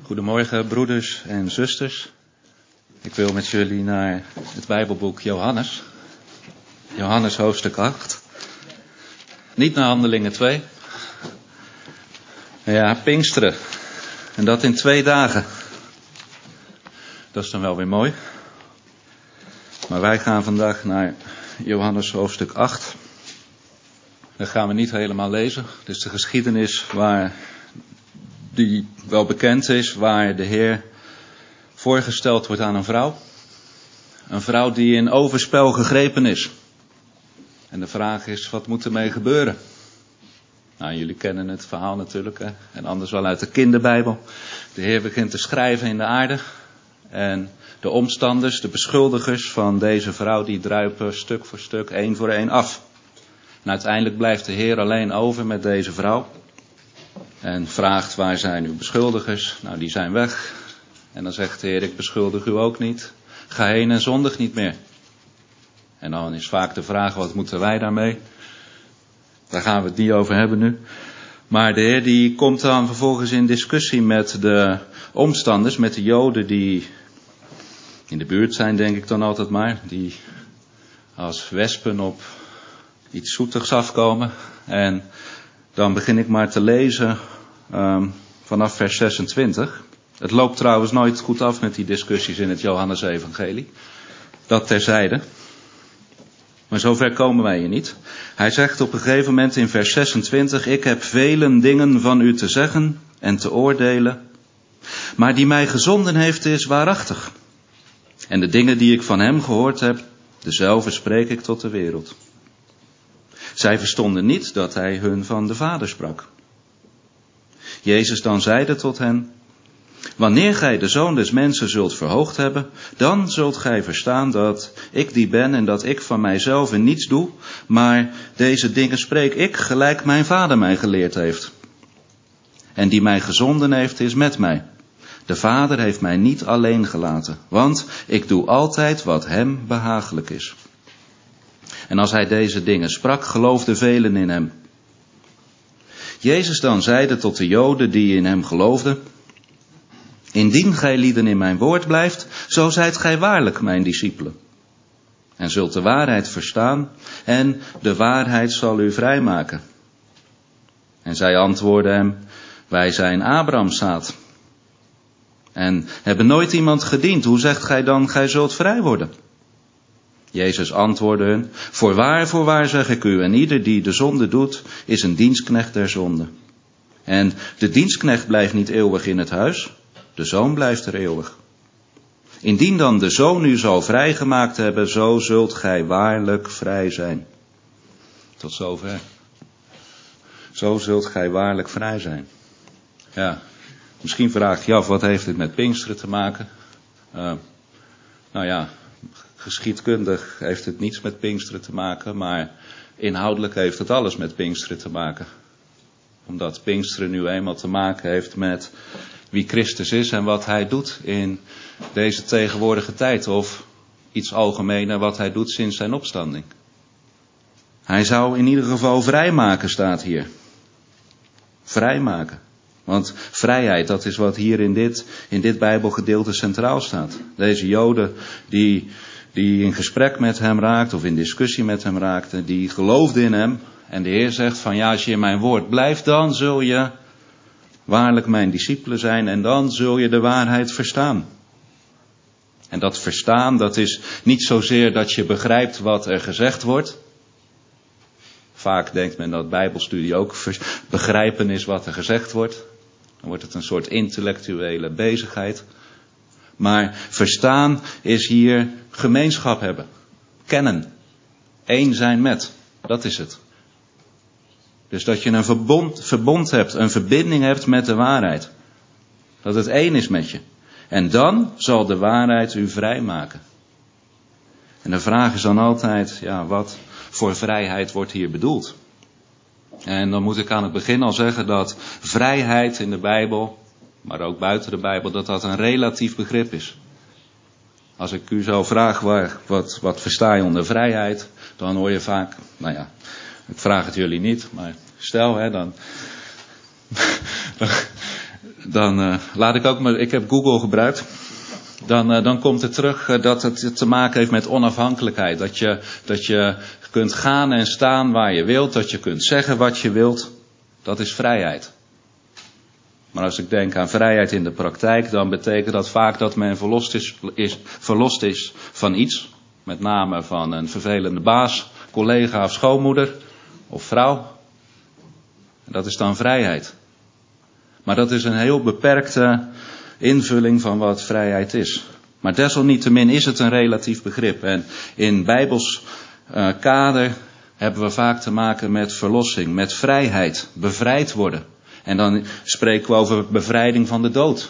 Goedemorgen broeders en zusters. Ik wil met jullie naar het Bijbelboek Johannes. Johannes hoofdstuk 8. Niet naar Handelingen 2. Ja, Pinksteren. En dat in 2 dagen. Dat is dan wel weer mooi. Maar wij gaan vandaag naar Johannes hoofdstuk 8. Dat gaan we niet helemaal lezen. Het is de geschiedenis die wel bekend is, waar de Heer voorgesteld wordt aan een vrouw. Een vrouw die in overspel gegrepen is. En de vraag is, wat moet ermee gebeuren? Nou, jullie kennen het verhaal natuurlijk, hè? En anders wel uit de kinderbijbel. De Heer begint te schrijven in de aarde. En de omstanders, de beschuldigers van deze vrouw, die druipen stuk voor stuk, 1 voor 1 af. En uiteindelijk blijft de Heer alleen over met deze vrouw. En vraagt, waar zijn uw beschuldigers? Nou, die zijn weg. En dan zegt de Heer, ik beschuldig u ook niet. Ga heen en zondig niet meer. En dan is vaak de vraag, wat moeten wij daarmee? Daar gaan we het niet over hebben nu. Maar de Heer die komt dan vervolgens in discussie met de omstanders, met de Joden die in de buurt zijn, denk ik dan altijd maar. Die als wespen op iets zoetigs afkomen. En dan begin ik maar te lezen vanaf vers 26. Het loopt trouwens nooit goed af met die discussies in het Johannesevangelie. Dat terzijde. Maar zover komen wij hier niet. Hij zegt op een gegeven moment in vers 26... Ik heb vele dingen van u te zeggen en te oordelen. Maar die mij gezonden heeft is waarachtig. En de dingen die ik van hem gehoord heb, dezelfde spreek ik tot de wereld. Zij verstonden niet dat hij hun van de Vader sprak. Jezus dan zeide tot hen: Wanneer gij de Zoon des Mensen zult verhoogd hebben, dan zult gij verstaan dat ik die ben en dat ik van mijzelf niets doe, maar deze dingen spreek ik gelijk mijn Vader mij geleerd heeft. En die mij gezonden heeft is met mij. De Vader heeft mij niet alleen gelaten, want ik doe altijd wat hem behagelijk is. En als hij deze dingen sprak, geloofden velen in hem. Jezus dan zeide tot de Joden die in hem geloofden: Indien gij lieden in mijn woord blijft, zo zijt gij waarlijk mijn discipelen. En zult de waarheid verstaan, en de waarheid zal u vrijmaken. En zij antwoordden hem: Wij zijn Abrahams zaad. En hebben nooit iemand gediend. Hoe zegt gij dan, gij zult vrij worden? Jezus antwoordde hun: Voorwaar zeg ik u, en ieder die de zonde doet, is een dienstknecht der zonde. En de dienstknecht blijft niet eeuwig in het huis, de zoon blijft er eeuwig. Indien dan de zoon u zal vrijgemaakt hebben, zo zult gij waarlijk vrij zijn. Tot zover. Zo zult gij waarlijk vrij zijn. Ja, misschien vraag je af, wat heeft dit met Pinksteren te maken? Geschiedkundig heeft het niets met Pinksteren te maken, maar inhoudelijk heeft het alles met Pinksteren te maken. Omdat Pinksteren nu eenmaal te maken heeft met wie Christus is en wat hij doet in deze tegenwoordige tijd. Of iets algemener wat hij doet sinds zijn opstanding. Hij zou in ieder geval vrijmaken, staat hier. Vrijmaken. Want vrijheid, dat is wat hier in dit Bijbelgedeelte centraal staat. Deze Joden die in gesprek met hem raakten of in discussie met hem raakten, die geloofden in hem. En de Heer zegt van ja, als je in mijn woord blijft, dan zul je waarlijk mijn discipelen zijn en dan zul je de waarheid verstaan. En dat verstaan, dat is niet zozeer dat je begrijpt wat er gezegd wordt. Vaak denkt men dat Bijbelstudie ook begrijpen is wat er gezegd wordt. Dan wordt het een soort intellectuele bezigheid. Maar verstaan is hier gemeenschap hebben. Kennen. Eén zijn met. Dat is het. Dus dat je een verbond hebt, een verbinding hebt met de waarheid. Dat het één is met je. En dan zal de waarheid u vrijmaken. En de vraag is dan altijd, ja, wat voor vrijheid wordt hier bedoeld? En dan moet ik aan het begin al zeggen dat vrijheid in de Bijbel, maar ook buiten de Bijbel, dat een relatief begrip is. Als ik u zou vragen, wat versta je onder vrijheid? Dan hoor je vaak, ik vraag het jullie niet, maar stel, dan dan laat ik ook maar, ik heb Google gebruikt. Dan komt er terug dat het te maken heeft met onafhankelijkheid. Dat je kunt gaan en staan waar je wilt, dat je kunt zeggen wat je wilt. Dat is vrijheid. Maar als ik denk aan vrijheid in de praktijk, dan betekent dat vaak dat men verlost is van iets. Met name van een vervelende baas, collega of schoonmoeder of vrouw. Dat is dan vrijheid. Maar dat is een heel beperkte invulling van wat vrijheid is. Maar desalniettemin is het een relatief begrip. En in Bijbels kader hebben we vaak te maken met verlossing, met vrijheid, bevrijd worden. En dan spreken we over bevrijding van de dood.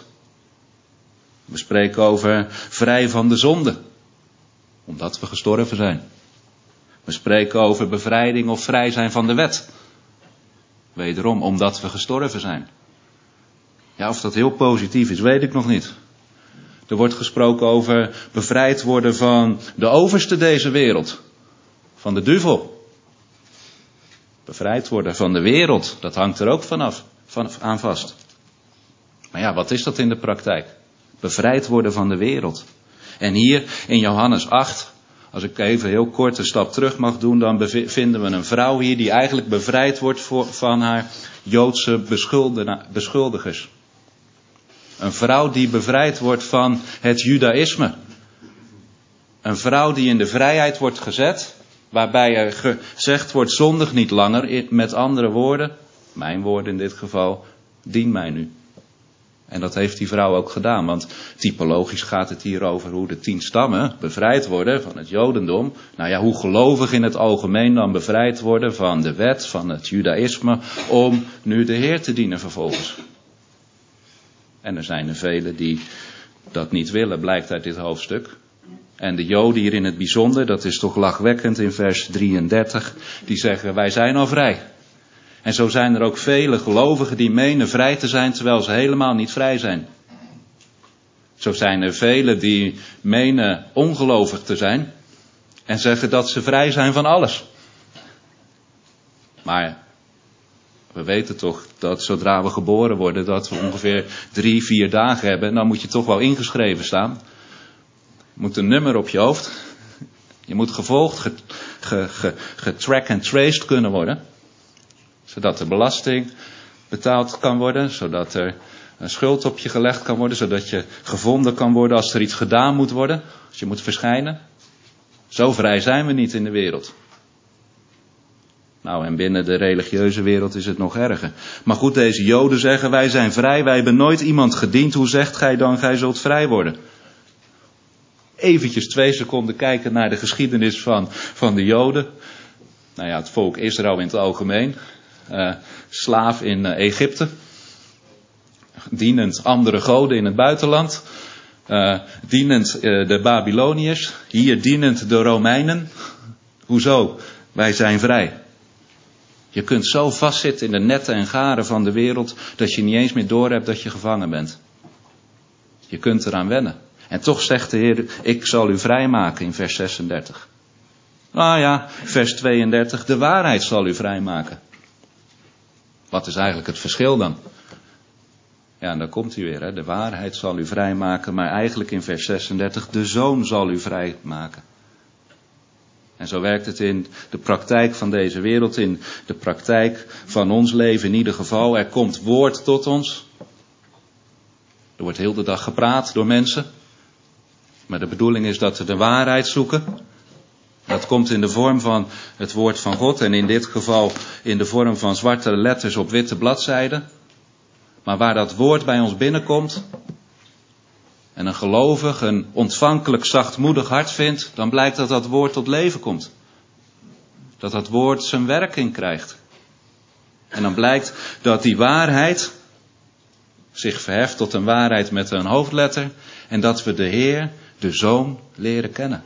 We spreken over vrij van de zonde, omdat we gestorven zijn. We spreken over bevrijding of vrij zijn van de wet. Wederom, omdat we gestorven zijn. Ja, of dat heel positief is, weet ik nog niet. Er wordt gesproken over bevrijd worden van de overste deze wereld. Van de duivel. Bevrijd worden van de wereld, dat hangt er ook aan vast. Maar ja, wat is dat in de praktijk? Bevrijd worden van de wereld. En hier in Johannes 8, als ik even heel kort een stap terug mag doen, dan vinden we een vrouw hier die eigenlijk bevrijd wordt van haar Joodse beschuldigers. Een vrouw die bevrijd wordt van het judaïsme. Een vrouw die in de vrijheid wordt gezet, waarbij er gezegd wordt zondig niet langer, met andere woorden, mijn woorden in dit geval, dien mij nu. En dat heeft die vrouw ook gedaan, want typologisch gaat het hier over hoe de 10 stammen bevrijd worden van het jodendom. Nou ja, hoe gelovig in het algemeen dan bevrijd worden van de wet, van het judaïsme, om nu de Heer te dienen vervolgens. En er zijn er velen die dat niet willen, blijkt uit dit hoofdstuk. En de Joden hier in het bijzonder, dat is toch lachwekkend in vers 33, die zeggen wij zijn al vrij. En zo zijn er ook vele gelovigen die menen vrij te zijn terwijl ze helemaal niet vrij zijn. Zo zijn er velen die menen ongelovig te zijn en zeggen dat ze vrij zijn van alles. Maar we weten toch dat zodra we geboren worden, dat we ongeveer 3-4 dagen hebben. En dan moet je toch wel ingeschreven staan. Je moet een nummer op je hoofd. Je moet gevolgd, getrack and traced kunnen worden. Zodat de belasting betaald kan worden. Zodat er een schuld op je gelegd kan worden. Zodat je gevonden kan worden als er iets gedaan moet worden. Als je moet verschijnen. Zo vrij zijn we niet in de wereld. Nou, en binnen de religieuze wereld is het nog erger. Maar goed, deze Joden zeggen, wij zijn vrij, wij hebben nooit iemand gediend. Hoe zegt gij dan, gij zult vrij worden? Eventjes 2 seconden kijken naar de geschiedenis van de Joden. Nou ja, het volk Israël in het algemeen. Slaaf in Egypte. Dienend andere goden in het buitenland. Dienend de Babyloniërs. Hier dienend de Romeinen. Hoezo? Wij zijn vrij. Je kunt zo vastzitten in de netten en garen van de wereld dat je niet eens meer doorhebt dat je gevangen bent. Je kunt eraan wennen. En toch zegt de Heer, ik zal u vrijmaken in vers 36. Nou ja, vers 32, de waarheid zal u vrijmaken. Wat is eigenlijk het verschil dan? Ja, en daar komt hij weer, hè? De waarheid zal u vrijmaken, maar eigenlijk in vers 36, de Zoon zal u vrijmaken. En zo werkt het in de praktijk van deze wereld, in de praktijk van ons leven in ieder geval. Er komt woord tot ons. Er wordt heel de dag gepraat door mensen. Maar de bedoeling is dat we de waarheid zoeken. Dat komt in de vorm van het woord van God en in dit geval in de vorm van zwarte letters op witte bladzijden. Maar waar dat woord bij ons binnenkomt en een gelovig, een ontvankelijk, zachtmoedig hart vindt, dan blijkt dat dat woord tot leven komt. Dat dat woord zijn werking krijgt. En dan blijkt dat die waarheid zich verheft tot een waarheid met een hoofdletter en dat we de Heer, de Zoon, leren kennen.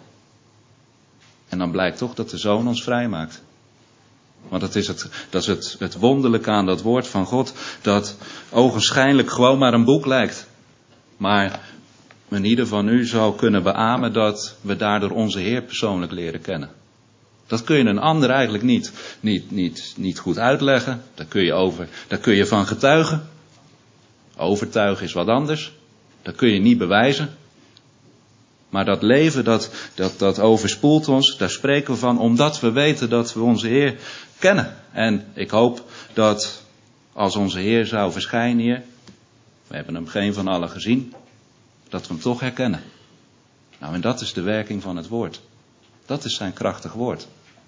En dan blijkt toch dat de Zoon ons vrijmaakt. Want dat is het wonderlijke aan dat woord van God, dat ogenschijnlijk gewoon maar een boek lijkt. Maar en ieder van u zou kunnen beamen dat we daardoor onze Heer persoonlijk leren kennen. Dat kun je een ander eigenlijk niet goed uitleggen. Daar kun je van getuigen. Overtuigen is wat anders. Dat kun je niet bewijzen. Maar dat leven, dat overspoelt ons, daar spreken we van omdat we weten dat we onze Heer kennen. En ik hoop dat als onze Heer zou verschijnen hier, we hebben hem geen van allen gezien, dat we hem toch herkennen. Nou, en dat is de werking van het woord. Dat is zijn krachtig woord.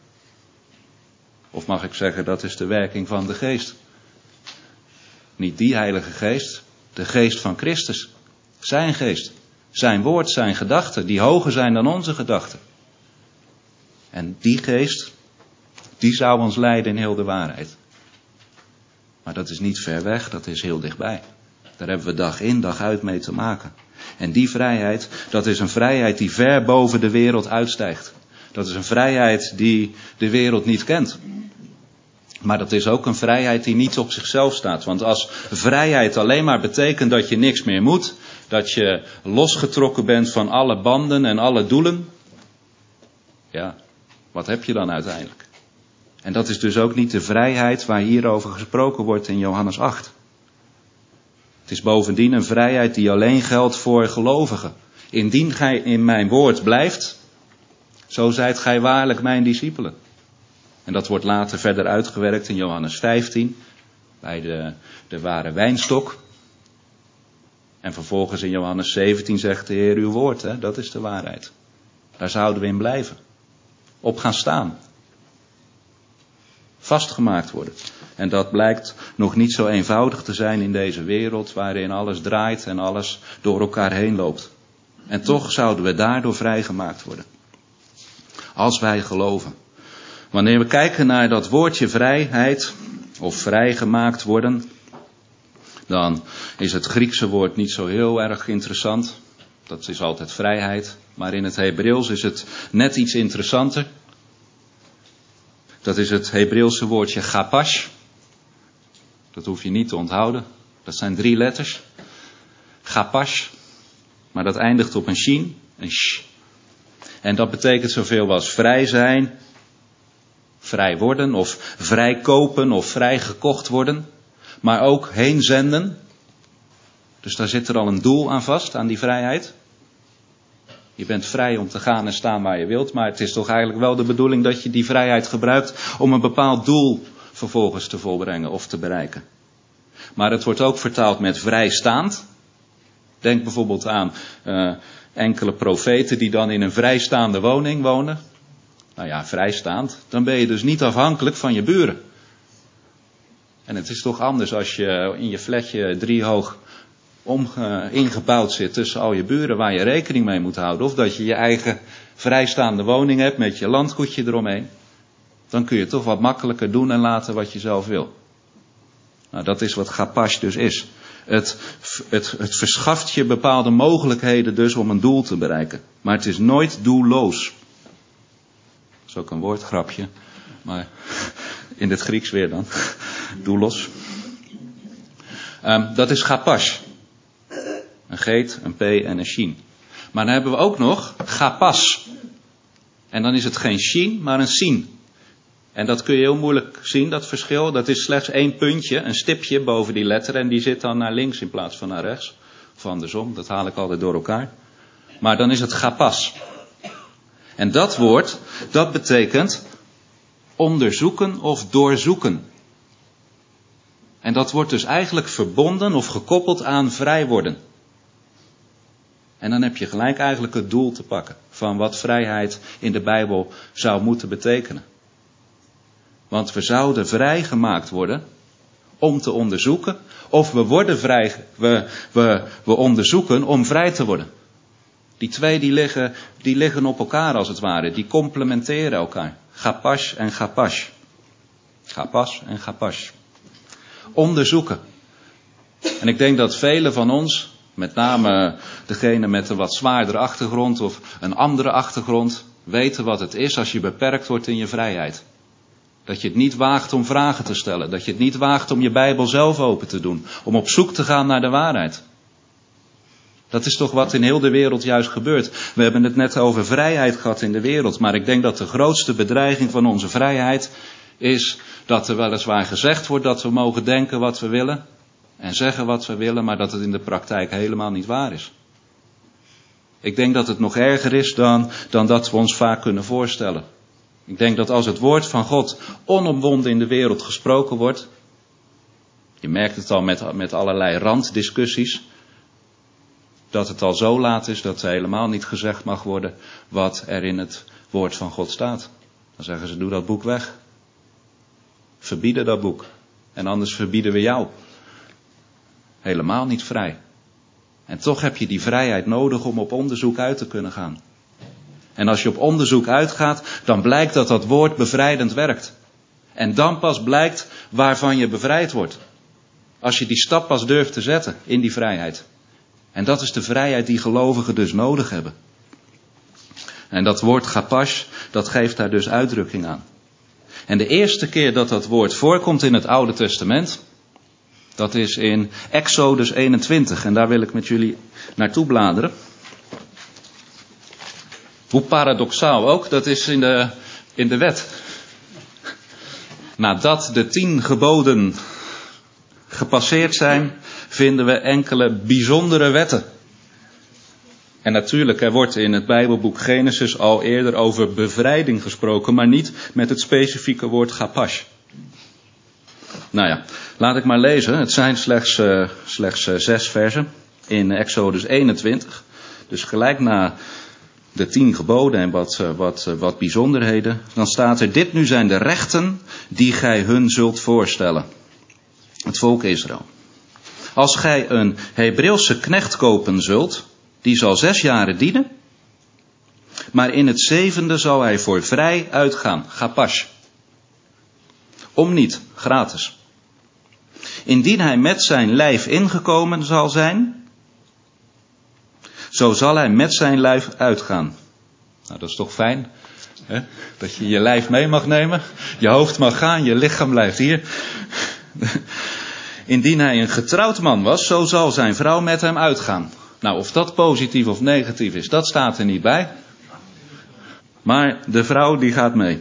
Of mag ik zeggen, dat is de werking van de geest. Niet die Heilige Geest, de geest van Christus. Zijn geest, zijn woord, zijn gedachten, die hoger zijn dan onze gedachten. En die geest, die zou ons leiden in heel de waarheid. Maar dat is niet ver weg, dat is heel dichtbij. Daar hebben we dag in, dag uit mee te maken. En die vrijheid, dat is een vrijheid die ver boven de wereld uitstijgt. Dat is een vrijheid die de wereld niet kent. Maar dat is ook een vrijheid die niet op zichzelf staat. Want als vrijheid alleen maar betekent dat je niks meer moet, dat je losgetrokken bent van alle banden en alle doelen, ja, wat heb je dan uiteindelijk? En dat is dus ook niet de vrijheid waar hierover gesproken wordt in Johannes 8. Het is bovendien een vrijheid die alleen geldt voor gelovigen. Indien gij in mijn woord blijft, zo zijt gij waarlijk mijn discipelen. En dat wordt later verder uitgewerkt in Johannes 15, bij de ware wijnstok. En vervolgens in Johannes 17 zegt de Heer uw woord, hè, dat is de waarheid. Daar zouden we in blijven. Op gaan staan. Vastgemaakt worden. En dat blijkt nog niet zo eenvoudig te zijn in deze wereld waarin alles draait en alles door elkaar heen loopt. En toch zouden we daardoor vrijgemaakt worden. Als wij geloven. Wanneer we kijken naar dat woordje vrijheid of vrijgemaakt worden, dan is het Griekse woord niet zo heel erg interessant. Dat is altijd vrijheid. Maar in het Hebreeuws is het net iets interessanter. Dat is het Hebreeuwse woordje chapash. Dat hoef je niet te onthouden. Dat zijn 3 letters. Chapash. Maar dat eindigt op een shin, een sh. En dat betekent zoveel als vrij zijn, vrij worden of vrij kopen of vrij gekocht worden. Maar ook heen zenden. Dus daar zit er al een doel aan vast, aan die vrijheid. Je bent vrij om te gaan en staan waar je wilt. Maar het is toch eigenlijk wel de bedoeling dat je die vrijheid gebruikt om een bepaald doel vervolgens te volbrengen of te bereiken. Maar het wordt ook vertaald met vrijstaand. Denk bijvoorbeeld aan enkele profeten die dan in een vrijstaande woning wonen. Nou ja, vrijstaand. Dan ben je dus niet afhankelijk van je buren. En het is toch anders als je in je flatje 3 hoog ingebouwd zit tussen al je buren waar je rekening mee moet houden. Of dat je je eigen vrijstaande woning hebt met je landgoedje eromheen. Dan kun je toch wat makkelijker doen en laten wat je zelf wil. Nou, dat is wat chapash dus is. Het verschaft je bepaalde mogelijkheden dus om een doel te bereiken. Maar het is nooit doelloos. Dat is ook een woordgrapje. Maar in het Grieks weer dan. Doelloos. Dat is chapash. Een geet, een p en een shin. Maar dan hebben we ook nog chapas. En dan is het geen shin, maar een sin. En dat kun je heel moeilijk zien, dat verschil. Dat is slechts 1 puntje, een stipje boven die letter. En die zit dan naar links in plaats van naar rechts. Of andersom, dat haal ik altijd door elkaar. Maar dan is het chapas. En dat woord, dat betekent onderzoeken of doorzoeken. En dat wordt dus eigenlijk verbonden of gekoppeld aan vrij worden. En dan heb je gelijk eigenlijk het doel te pakken van wat vrijheid in de Bijbel zou moeten betekenen. Want we zouden vrijgemaakt worden om te onderzoeken. Of we worden we onderzoeken om vrij te worden. Die twee die liggen op elkaar als het ware. Die complementeren elkaar. Chapash en chapash. Chapas en chapash. Onderzoeken. En ik denk dat velen van ons, met name degene met een wat zwaardere achtergrond of een andere achtergrond, weten wat het is als je beperkt wordt in je vrijheid. Dat je het niet waagt om vragen te stellen. Dat je het niet waagt om je Bijbel zelf open te doen. Om op zoek te gaan naar de waarheid. Dat is toch wat in heel de wereld juist gebeurt. We hebben het net over vrijheid gehad in de wereld. Maar ik denk dat de grootste bedreiging van onze vrijheid is dat er weliswaar gezegd wordt dat we mogen denken wat we willen. en zeggen wat we willen, maar dat het in de praktijk helemaal niet waar is. Ik denk dat het nog erger is dan dat we ons vaak kunnen voorstellen. Ik denk dat als het woord van God onomwonden in de wereld gesproken wordt, je merkt het al met allerlei randdiscussies, dat het al zo laat is dat er helemaal niet gezegd mag worden wat er in het woord van God staat. Dan zeggen ze, doe dat boek weg. Verbieden dat boek. En anders verbieden we jou. Helemaal niet vrij. En toch heb je die vrijheid nodig om op onderzoek uit te kunnen gaan. En als je op onderzoek uitgaat, dan blijkt dat dat woord bevrijdend werkt. En dan pas blijkt waarvan je bevrijd wordt. Als je die stap pas durft te zetten in die vrijheid. En dat is de vrijheid die gelovigen dus nodig hebben. En dat woord chapash, dat geeft daar dus uitdrukking aan. En de eerste keer dat dat woord voorkomt in het Oude Testament, dat is in Exodus 21. En daar wil ik met jullie naartoe bladeren. Hoe paradoxaal ook, dat is in de wet. Nadat de 10 geboden gepasseerd zijn, vinden we enkele bijzondere wetten. En natuurlijk, er wordt in het Bijbelboek Genesis al eerder over bevrijding gesproken, maar niet met het specifieke woord chapash. Nou ja, laat ik maar lezen. Het zijn slechts 6 versen in Exodus 21. Dus gelijk na de 10 geboden en wat bijzonderheden. Dan staat er, dit nu zijn de rechten die gij hun zult voorstellen. Het volk Israël. Als gij een Hebreeuwse knecht kopen zult, die zal 6 jaren dienen, maar in het 7e zal hij voor vrij uitgaan, chapash. Om niet, gratis. Indien hij met zijn lijf ingekomen zal zijn, zo zal hij met zijn lijf uitgaan. Nou, dat is toch fijn, hè? Dat je je lijf mee mag nemen, je hoofd mag gaan, je lichaam blijft hier. Indien hij een getrouwd man was, zo zal zijn vrouw met hem uitgaan. Nou, of dat positief of negatief is, dat staat er niet bij. Maar de vrouw die gaat mee.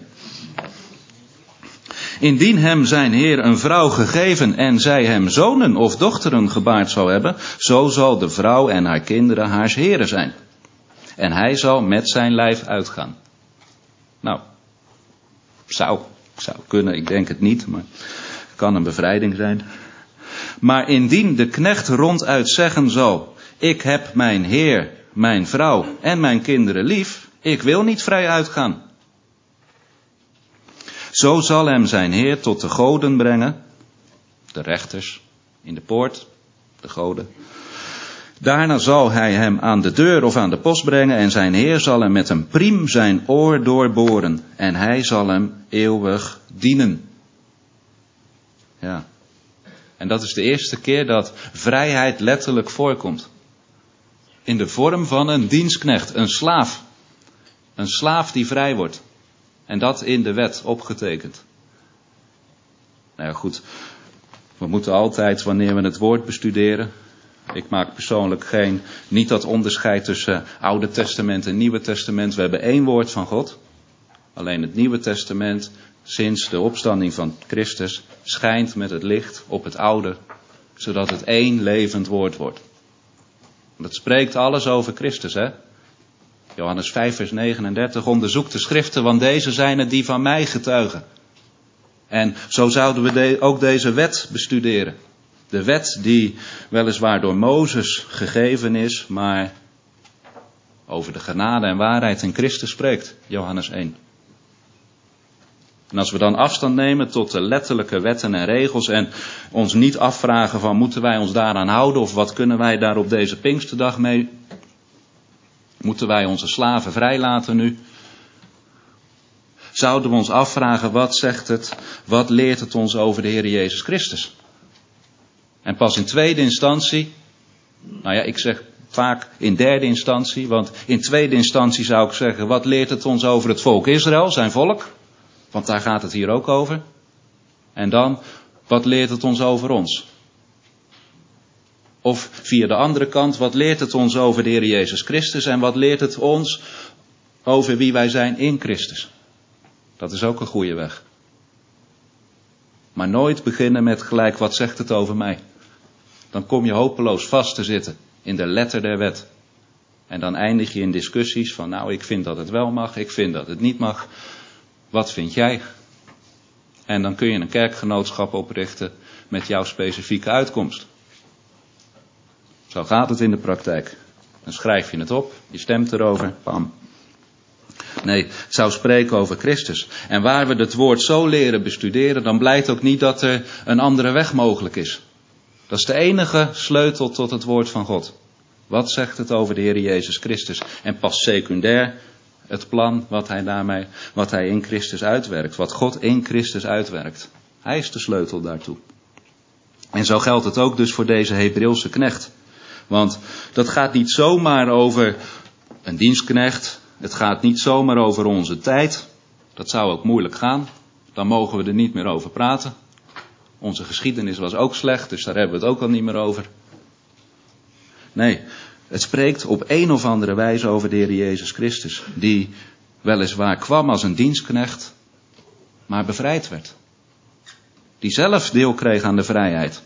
Indien hem zijn heer een vrouw gegeven en zij hem zonen of dochteren gebaard zou hebben, zo zal de vrouw en haar kinderen haars heren zijn. En hij zal met zijn lijf uitgaan. Nou, zou kunnen, ik denk het niet, maar het kan een bevrijding zijn. Maar indien de knecht ronduit zeggen zal, ik heb mijn heer, mijn vrouw en mijn kinderen lief, ik wil niet vrij uitgaan. Zo zal hem zijn heer tot de goden brengen, de rechters in de poort, de goden. Daarna zal hij hem aan de deur of aan de post brengen en zijn heer zal hem met een priem zijn oor doorboren en hij zal hem eeuwig dienen. Ja. En dat is de eerste keer dat vrijheid letterlijk voorkomt. In de vorm van een dienstknecht, een slaaf. Een slaaf die vrij wordt. En dat in de wet opgetekend. Nou ja, goed. We moeten altijd, wanneer we het woord bestuderen. Ik maak persoonlijk niet dat onderscheid tussen Oude Testament en Nieuwe Testament. We hebben 1 woord van God. Alleen het Nieuwe Testament, sinds de opstanding van Christus, schijnt met het licht op het Oude. Zodat het 1 levend woord wordt. Dat spreekt alles over Christus, hè? Johannes 5 vers 39, onderzoek de schriften, want deze zijn het die van mij getuigen. En zo zouden we ook deze wet bestuderen. De wet die weliswaar door Mozes gegeven is, maar over de genade en waarheid in Christus spreekt. Johannes 1. En als we dan afstand nemen tot de letterlijke wetten en regels en ons niet afvragen van moeten wij ons daaraan houden of wat kunnen wij daar op deze Pinksterdag mee? Moeten wij onze slaven vrijlaten nu? Zouden we ons afvragen wat zegt het, wat leert het ons over de Heer Jezus Christus? En pas in tweede instantie, nou ja, ik zeg vaak in derde instantie, want in tweede instantie zou ik zeggen, wat leert het ons over het volk Israël, zijn volk? Want daar gaat het hier ook over. En dan, wat leert het ons over ons? Of via de andere kant, wat leert het ons over de Heer Jezus Christus en wat leert het ons over wie wij zijn in Christus? Dat is ook een goede weg. Maar nooit beginnen met gelijk, wat zegt het over mij? dan kom je hopeloos vast te zitten in de letter der wet. En dan eindig je in discussies van, nou, ik vind dat het wel mag, ik vind dat het niet mag. Wat vind jij? En dan kun je een kerkgenootschap oprichten met jouw specifieke uitkomst. Zo gaat het in de praktijk. Dan schrijf je het op, je stemt erover, pam. Nee, het zou spreken over Christus. En waar we het woord zo leren bestuderen, dan blijkt ook niet dat er een andere weg mogelijk is. Dat is de enige sleutel tot het woord van God. Wat zegt het over de Heer Jezus Christus? En pas secundair het plan wat hij in Christus uitwerkt. Wat God in Christus uitwerkt. Hij is de sleutel daartoe. En zo geldt het ook dus voor deze Hebreeuwse knecht. Want dat gaat niet zomaar over een dienstknecht. Het gaat niet zomaar over onze tijd. Dat zou ook moeilijk gaan. Dan mogen we er niet meer over praten. Onze geschiedenis was ook slecht, dus daar hebben we het ook al niet meer over. Nee, het spreekt op een of andere wijze over de Heer Jezus Christus. Die weliswaar kwam als een dienstknecht, maar bevrijd werd. Die zelf deel kreeg aan de vrijheid.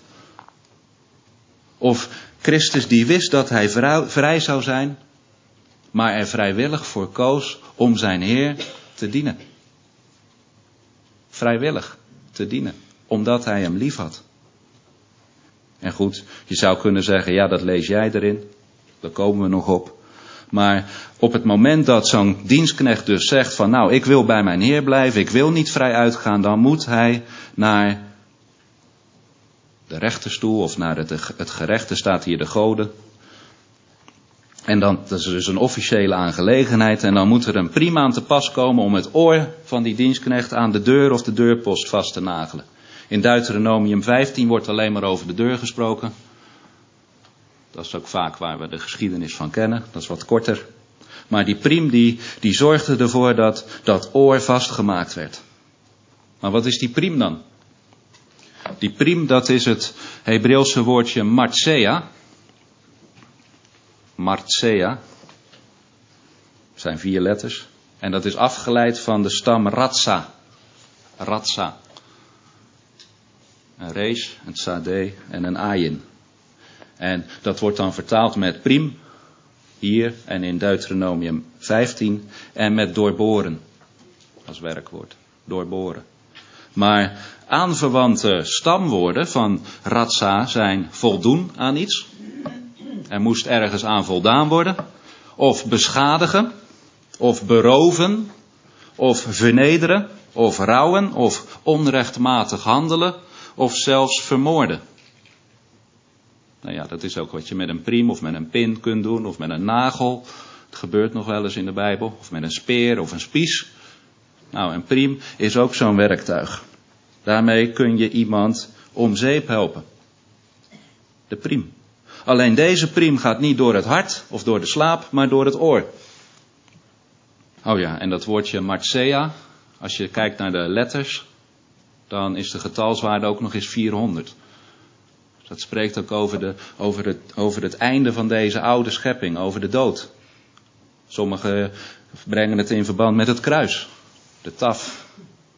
Of Christus die wist dat hij vrij zou zijn, maar er vrijwillig voor koos om zijn Heer te dienen. Vrijwillig te dienen, omdat hij hem lief had. En goed, je zou kunnen zeggen, ja, dat lees jij erin. Daar komen we nog op. Maar op het moment dat zo'n dienstknecht dus zegt van, nou, ik wil bij mijn Heer blijven, ik wil niet vrij uitgaan, dan moet hij naar de rechterstoel of naar het gerechte, staat hier de goden. En dat is dus een officiële aangelegenheid. En dan moet er een priem aan te pas komen om het oor van die dienstknecht aan de deur of de deurpost vast te nagelen. In Deuteronomium 15 wordt alleen maar over de deur gesproken. Dat is ook vaak waar we de geschiedenis van kennen. Dat is wat korter. Maar die priem die zorgde ervoor dat dat oor vastgemaakt werd. Maar wat is die priem dan? Die priem, dat is het Hebreeuwse woordje martsea. Martsea. Dat zijn 4 letters. En dat is afgeleid van de stam ratsa. Ratsa. Een resh, een tzadeh en een ayin. En dat wordt dan vertaald met priem. Hier en in Deuteronomium 15. En met doorboren. Als werkwoord. Doorboren. Maar aanverwante stamwoorden van ratsa zijn voldoen aan iets. Er moest ergens aan voldaan worden. Of beschadigen. Of beroven. Of vernederen. Of rouwen. Of onrechtmatig handelen. Of zelfs vermoorden. Nou ja, dat is ook wat je met een priem of met een pin kunt doen. Of met een nagel. Het gebeurt nog wel eens in de Bijbel. Of met een speer of een spies. Nou, een priem is ook zo'n werktuig. Daarmee kun je iemand om zeep helpen. De priem. Alleen deze priem gaat niet door het hart of door de slaap, maar door het oor. Oh ja, en dat woordje martsea, als je kijkt naar de letters, dan is de getalswaarde ook nog eens 400. Dat spreekt ook over het einde van deze oude schepping, over de dood. Sommigen brengen het in verband met het kruis, de taf.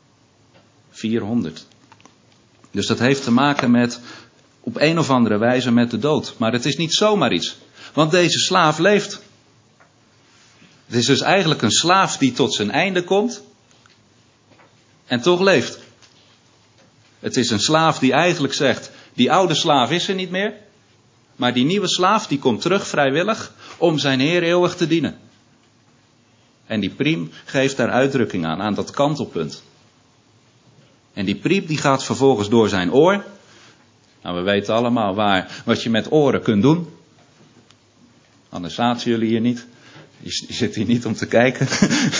400. Dus dat heeft te maken met, op een of andere wijze, met de dood. Maar het is niet zomaar iets. Want deze slaaf leeft. Het is dus eigenlijk een slaaf die tot zijn einde komt. En toch leeft. Het is een slaaf die eigenlijk zegt, die oude slaaf is er niet meer. Maar die nieuwe slaaf die komt terug vrijwillig om zijn Heer eeuwig te dienen. En die priem geeft daar uitdrukking aan dat kantelpunt. En die priem die gaat vervolgens door zijn oor. Nou, we weten allemaal wat je met oren kunt doen. Anders zaten jullie hier niet. Je zit hier niet om te kijken.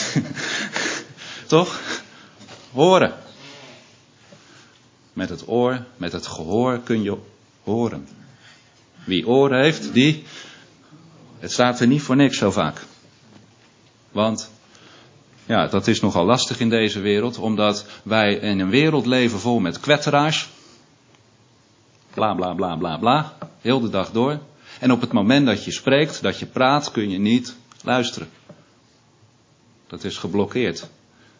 Toch? Horen. Met het oor, met het gehoor kun je horen. Wie oren heeft, het staat er niet voor niks zo vaak. Want ja, dat is nogal lastig in deze wereld, omdat wij in een wereld leven vol met kwetteraars. Bla bla bla bla bla, heel de dag door. En op het moment dat je spreekt, dat je praat, kun je niet luisteren. Dat is geblokkeerd.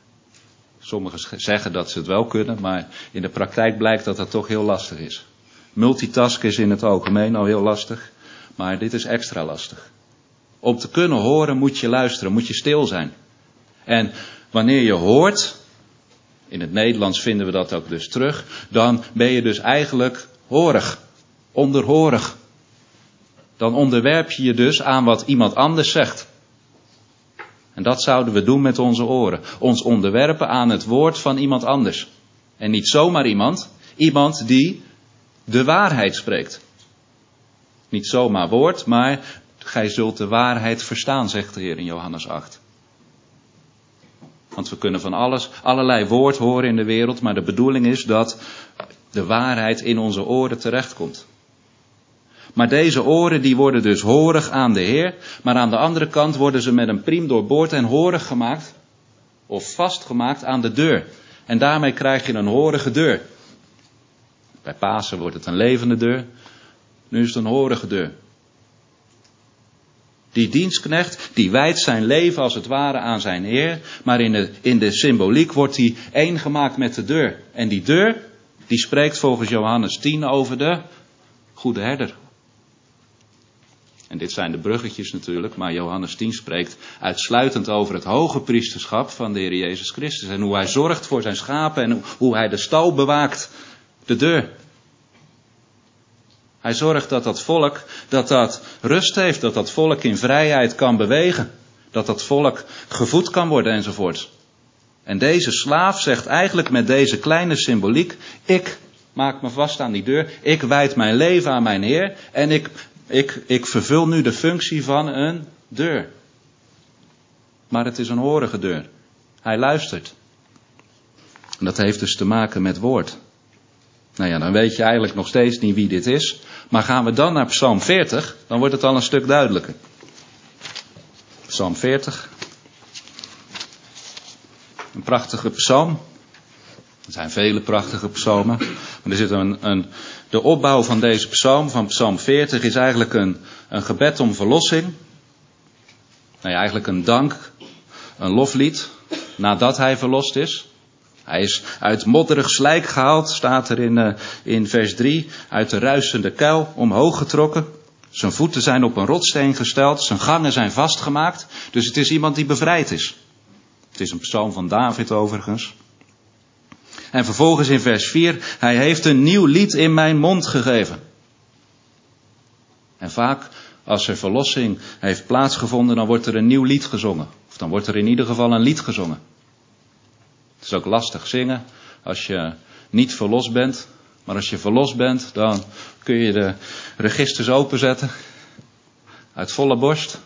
Sommigen zeggen dat ze het wel kunnen, maar in de praktijk blijkt dat dat toch heel lastig is. Multitasken is in het algemeen al heel lastig, maar dit is extra lastig. Om te kunnen horen moet je luisteren, moet je stil zijn. En wanneer je hoort, in het Nederlands vinden we dat ook dus terug, dan ben je dus eigenlijk horig, onderhorig. Dan onderwerp je je dus aan wat iemand anders zegt. En dat zouden we doen met onze oren. Ons onderwerpen aan het woord van iemand anders. En niet zomaar iemand. Iemand die de waarheid spreekt. Niet zomaar woord, maar gij zult de waarheid verstaan, zegt de Heer in Johannes 8. Want we kunnen van allerlei woord horen in de wereld, maar de bedoeling is dat de waarheid in onze oren terechtkomt. Maar deze oren die worden dus horig aan de Heer, maar aan de andere kant worden ze met een priem doorboord en horig gemaakt, of vastgemaakt aan de deur. En daarmee krijg je een horige deur. Bij Pasen wordt het een levende deur, nu is het een horige deur. Die dienstknecht, die wijdt zijn leven als het ware aan zijn Heer, maar in de symboliek wordt hij één gemaakt met de deur. En die deur, die spreekt volgens Johannes 10 over de goede herder. En dit zijn de bruggetjes natuurlijk, maar Johannes 10 spreekt uitsluitend over het hoge priesterschap van de Heer Jezus Christus. En hoe hij zorgt voor zijn schapen en hoe hij de stal bewaakt, de deur. Hij zorgt dat dat volk, dat rust heeft, dat dat volk in vrijheid kan bewegen. Dat dat volk gevoed kan worden enzovoort. En deze slaaf zegt eigenlijk met deze kleine symboliek, ik maak me vast aan die deur, ik wijd mijn leven aan mijn Heer en ik vervul nu de functie van een deur. Maar het is een horige deur. Hij luistert. En dat heeft dus te maken met woord. Nou ja, dan weet je eigenlijk nog steeds niet wie dit is. Maar gaan we dan naar Psalm 40, dan wordt het al een stuk duidelijker. Psalm 40. Een prachtige psalm. Er zijn vele prachtige psalmen. Maar er zit de opbouw van deze psalm, van Psalm 40, is eigenlijk een gebed om verlossing. Nou ja, eigenlijk een dank, een loflied, nadat hij verlost is. Hij is uit modderig slijk gehaald, staat er in vers 3, uit de ruisende kuil omhoog getrokken. Zijn voeten zijn op een rotsteen gesteld, zijn gangen zijn vastgemaakt. Dus het is iemand die bevrijd is. Het is een psalm van David overigens. En vervolgens in vers 4, hij heeft een nieuw lied in mijn mond gegeven. En vaak als er verlossing heeft plaatsgevonden, dan wordt er een nieuw lied gezongen. Of dan wordt er in ieder geval een lied gezongen. Het is ook lastig zingen als je niet verlost bent. Maar als je verlost bent, dan kun je de registers openzetten. Uit volle borst.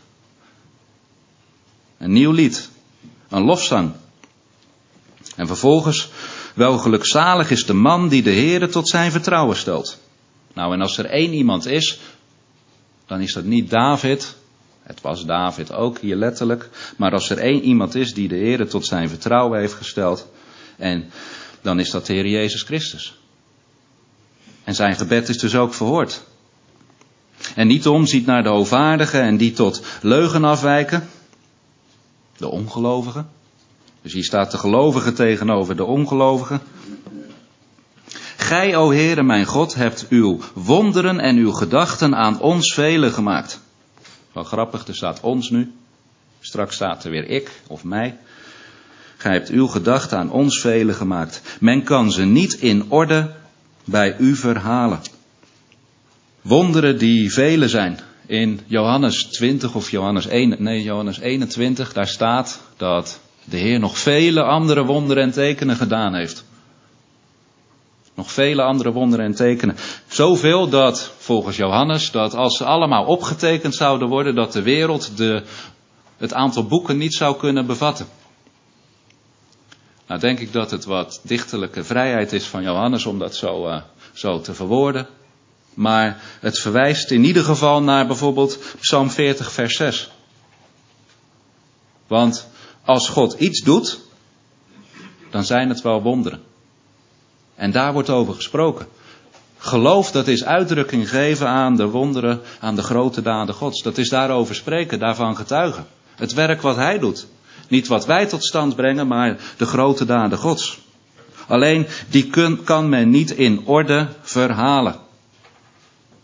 Een nieuw lied. Een lofzang. En vervolgens, wel gelukzalig is de man die de Heere tot zijn vertrouwen stelt. Nou, en als er één iemand is, dan is dat niet David. Het was David ook hier letterlijk. Maar als er één iemand is die de Heere tot zijn vertrouwen heeft gesteld, en dan is dat de Heer Jezus Christus. En zijn gebed is dus ook verhoord. En niet omziet naar de hoogvaardigen en die tot leugen afwijken. De ongelovigen. Dus hier staat de gelovige tegenover de ongelovigen. Gij, o Heere mijn God, hebt uw wonderen en uw gedachten aan ons velen gemaakt. Wel grappig, er staat ons nu. Straks staat er weer ik of mij. Gij hebt uw gedachten aan ons velen gemaakt. Men kan ze niet in orde bij u verhalen. Wonderen die vele zijn. In Johannes 20 of Johannes 21, daar staat dat de Heer nog vele andere wonderen en tekenen gedaan heeft. Nog vele andere wonderen en tekenen. Zoveel dat, volgens Johannes, dat als ze allemaal opgetekend zouden worden, dat de wereld het aantal boeken niet zou kunnen bevatten. Nou denk ik dat het wat dichterlijke vrijheid is van Johannes om dat zo te verwoorden. Maar het verwijst in ieder geval naar bijvoorbeeld Psalm 40 vers 6. Want als God iets doet, dan zijn het wel wonderen. En daar wordt over gesproken. Geloof, dat is uitdrukking geven aan de wonderen, aan de grote daden Gods. Dat is daarover spreken, daarvan getuigen. Het werk wat hij doet. Niet wat wij tot stand brengen, maar de grote daden Gods. Alleen, die kan men niet in orde verhalen.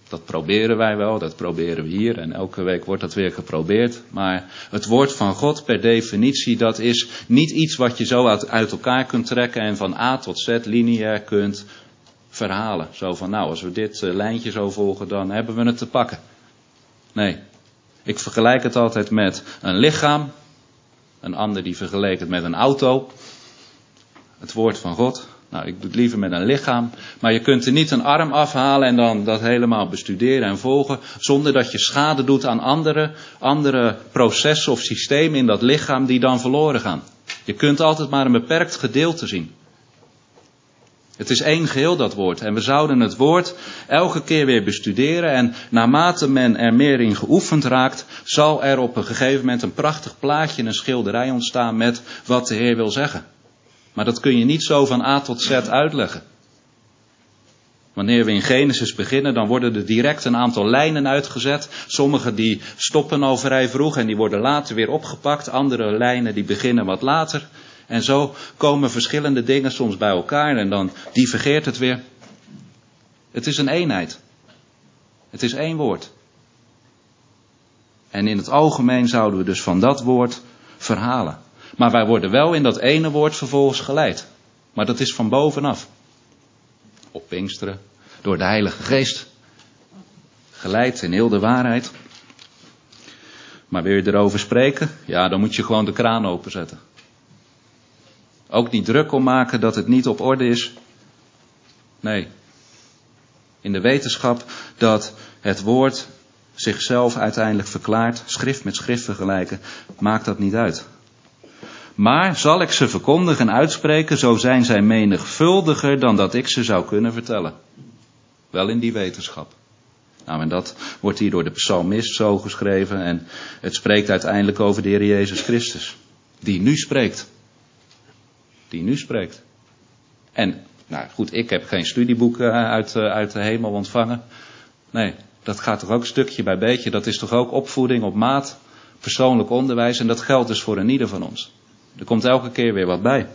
Dat proberen wij wel, dat proberen we hier en elke week wordt dat weer geprobeerd. Maar het woord van God per definitie, dat is niet iets wat je zo uit elkaar kunt trekken en van A tot Z lineair kunt verhalen. Zo van nou, als we dit lijntje zo volgen, dan hebben we het te pakken. Nee, ik vergelijk het altijd met een lichaam. Een ander die vergeleek het met een auto. Het woord van God. Nou, ik doe het liever met een lichaam. Maar je kunt er niet een arm afhalen en dan dat helemaal bestuderen en volgen. Zonder dat je schade doet aan andere processen of systemen in dat lichaam die dan verloren gaan. Je kunt altijd maar een beperkt gedeelte zien. Het is één geheel, dat woord. En we zouden het woord elke keer weer bestuderen. En naarmate men er meer in geoefend raakt, zal er op een gegeven moment een prachtig plaatje, een schilderij ontstaan met wat de Heer wil zeggen. Maar dat kun je niet zo van A tot Z uitleggen. Wanneer we in Genesis beginnen, dan worden er direct een aantal lijnen uitgezet. Sommige die stoppen al vrij vroeg en die worden later weer opgepakt. Andere lijnen die beginnen wat later. En zo komen verschillende dingen soms bij elkaar en dan divergeert het weer. Het is een eenheid. Het is één woord. En in het algemeen zouden we dus van dat woord verhalen. Maar wij worden wel in dat ene woord vervolgens geleid. Maar dat is van bovenaf. Op Pinksteren, door de Heilige Geest. Geleid in heel de waarheid. Maar wil je erover spreken? Ja, dan moet je gewoon de kraan openzetten. Ook niet druk om maken dat het niet op orde is. Nee. In de wetenschap dat het woord zichzelf uiteindelijk verklaart, schrift met schrift vergelijken, maakt dat niet uit. Maar zal ik ze verkondigen en uitspreken, zo zijn zij menigvuldiger dan dat ik ze zou kunnen vertellen. Wel in die wetenschap. Nou, en dat wordt hier door de psalmist zo geschreven en het spreekt uiteindelijk over de Heer Jezus Christus. Die nu spreekt. Die nu spreekt. En, nou goed, ik heb geen studieboeken uit de hemel ontvangen. Nee, dat gaat toch ook stukje bij beetje. Dat is toch ook opvoeding op maat, persoonlijk onderwijs. En dat geldt dus voor een ieder van ons. Er komt elke keer weer wat bij.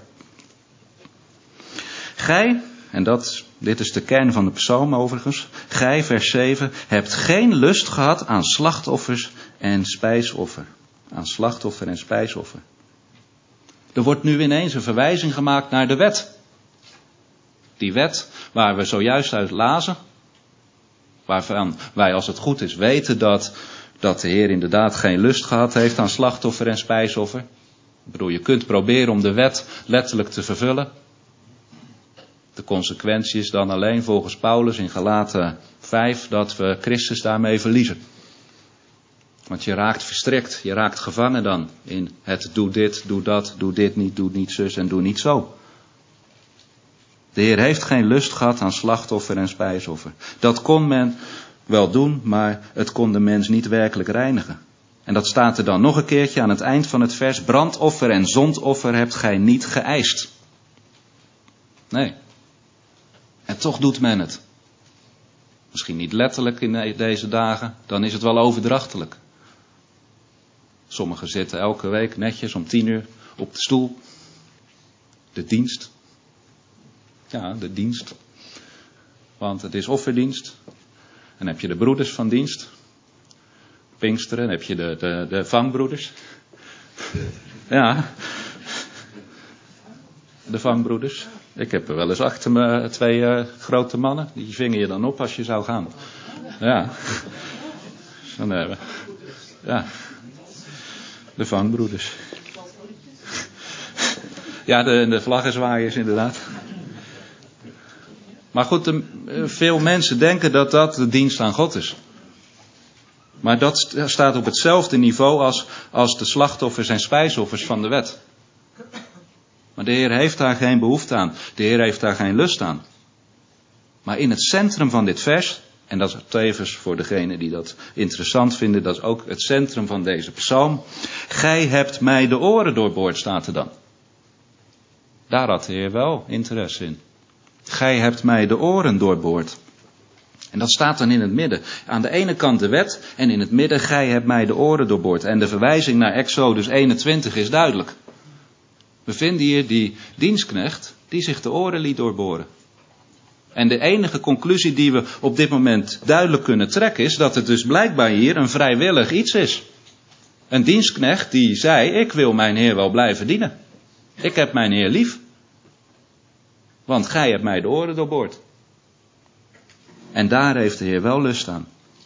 Gij, en dit is de kern van de psalm overigens. Gij, vers 7, hebt geen lust gehad aan slachtoffers en spijsoffer. Aan slachtoffer en spijsoffer. Er wordt nu ineens een verwijzing gemaakt naar de wet. Die wet waar we zojuist uit lazen. Waarvan wij als het goed is weten dat de Heer inderdaad geen lust gehad heeft aan slachtoffer en spijsoffer. Ik bedoel, je kunt proberen om de wet letterlijk te vervullen. De consequentie is dan alleen volgens Paulus in Galaten 5 dat we Christus daarmee verliezen. Want je raakt verstrikt, je raakt gevangen dan in het doe dit, doe dat, doe dit niet, doe niet zus en doe niet zo. De Heer heeft geen lust gehad aan slachtoffer en spijsoffer. Dat kon men wel doen, maar het kon de mens niet werkelijk reinigen. En dat staat er dan nog een keertje aan het eind van het vers. Brandoffer en zondoffer hebt gij niet geëist. Nee. En toch doet men het. Misschien niet letterlijk in deze dagen, dan is het wel overdrachtelijk. Sommigen zitten elke week netjes om 10:00 op de stoel. De dienst. Ja, de dienst. Want het is offerdienst. En dan heb je de broeders van dienst. Pinksteren, dan heb je de vangbroeders. Ja. De vangbroeders. Ik heb er wel eens achter me 2 grote mannen. Die vingen je dan op als je zou gaan. Ja. Dan hebben we. Ja. De vangbroeders. Ja, de vlaggenzwaaiers inderdaad. Maar goed, veel mensen denken dat dat de dienst aan God is. Maar dat staat op hetzelfde niveau als de slachtoffers en spijsoffers van de wet. Maar de Heer heeft daar geen behoefte aan. De Heer heeft daar geen lust aan. Maar in het centrum van dit vers, en dat is tevens voor degenen die dat interessant vinden, dat is ook het centrum van deze psalm. Gij hebt mij de oren doorboord, staat er dan. Daar had de Heer wel interesse in. Gij hebt mij de oren doorboord. En dat staat dan in het midden. Aan de ene kant de wet en in het midden, gij hebt mij de oren doorboord. En de verwijzing naar Exodus 21 is duidelijk. We vinden hier die dienstknecht die zich de oren liet doorboren. En de enige conclusie die we op dit moment duidelijk kunnen trekken is dat het dus blijkbaar hier een vrijwillig iets is. Een dienstknecht die zei, ik wil mijn Heer wel blijven dienen. Ik heb mijn Heer lief. Want gij hebt mij de oren doorboord. En daar heeft de Heer wel lust aan.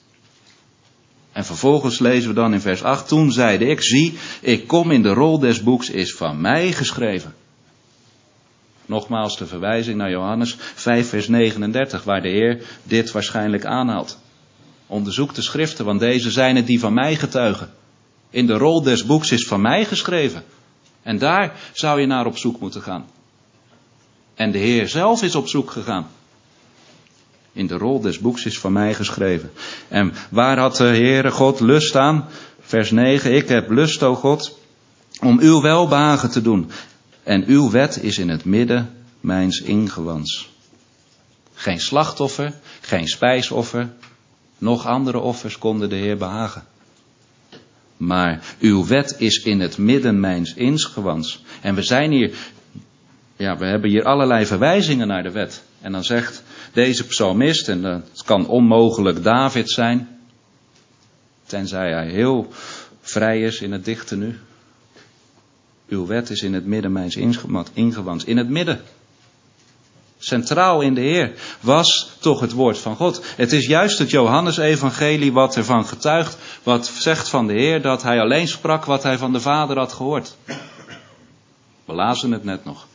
En vervolgens lezen we dan in vers 8. Toen zeide ik, zie, ik kom in de rol des boeks is van mij geschreven. Nogmaals de verwijzing naar Johannes 5 vers 39. Waar de Heer dit waarschijnlijk aanhaalt. Onderzoek de schriften, want deze zijn het die van mij getuigen. In de rol des boeks is van mij geschreven. En daar zou je naar op zoek moeten gaan. En de Heer zelf is op zoek gegaan. In de rol des boeks is van mij geschreven. En waar had de Heere God lust aan? Vers 9. Ik heb lust, o God, om uw welbehagen te doen. En uw wet is in het midden mijns ingewands. Geen slachtoffer, geen spijsoffer, nog andere offers konden de Heer behagen. Maar uw wet is in het midden mijns ingewands. En we zijn hier, we hebben hier allerlei verwijzingen naar de wet. En dan zegt deze psalmist, en het kan onmogelijk David zijn, tenzij hij heel vrij is in het dichten nu. Uw wet is in het midden mijns ingewands. In het midden. Centraal in de Heer was toch het woord van God. Het is juist het Johannesevangelie wat ervan getuigt, wat zegt van de Heer dat hij alleen sprak wat hij van de Vader had gehoord. We lazen het net nog.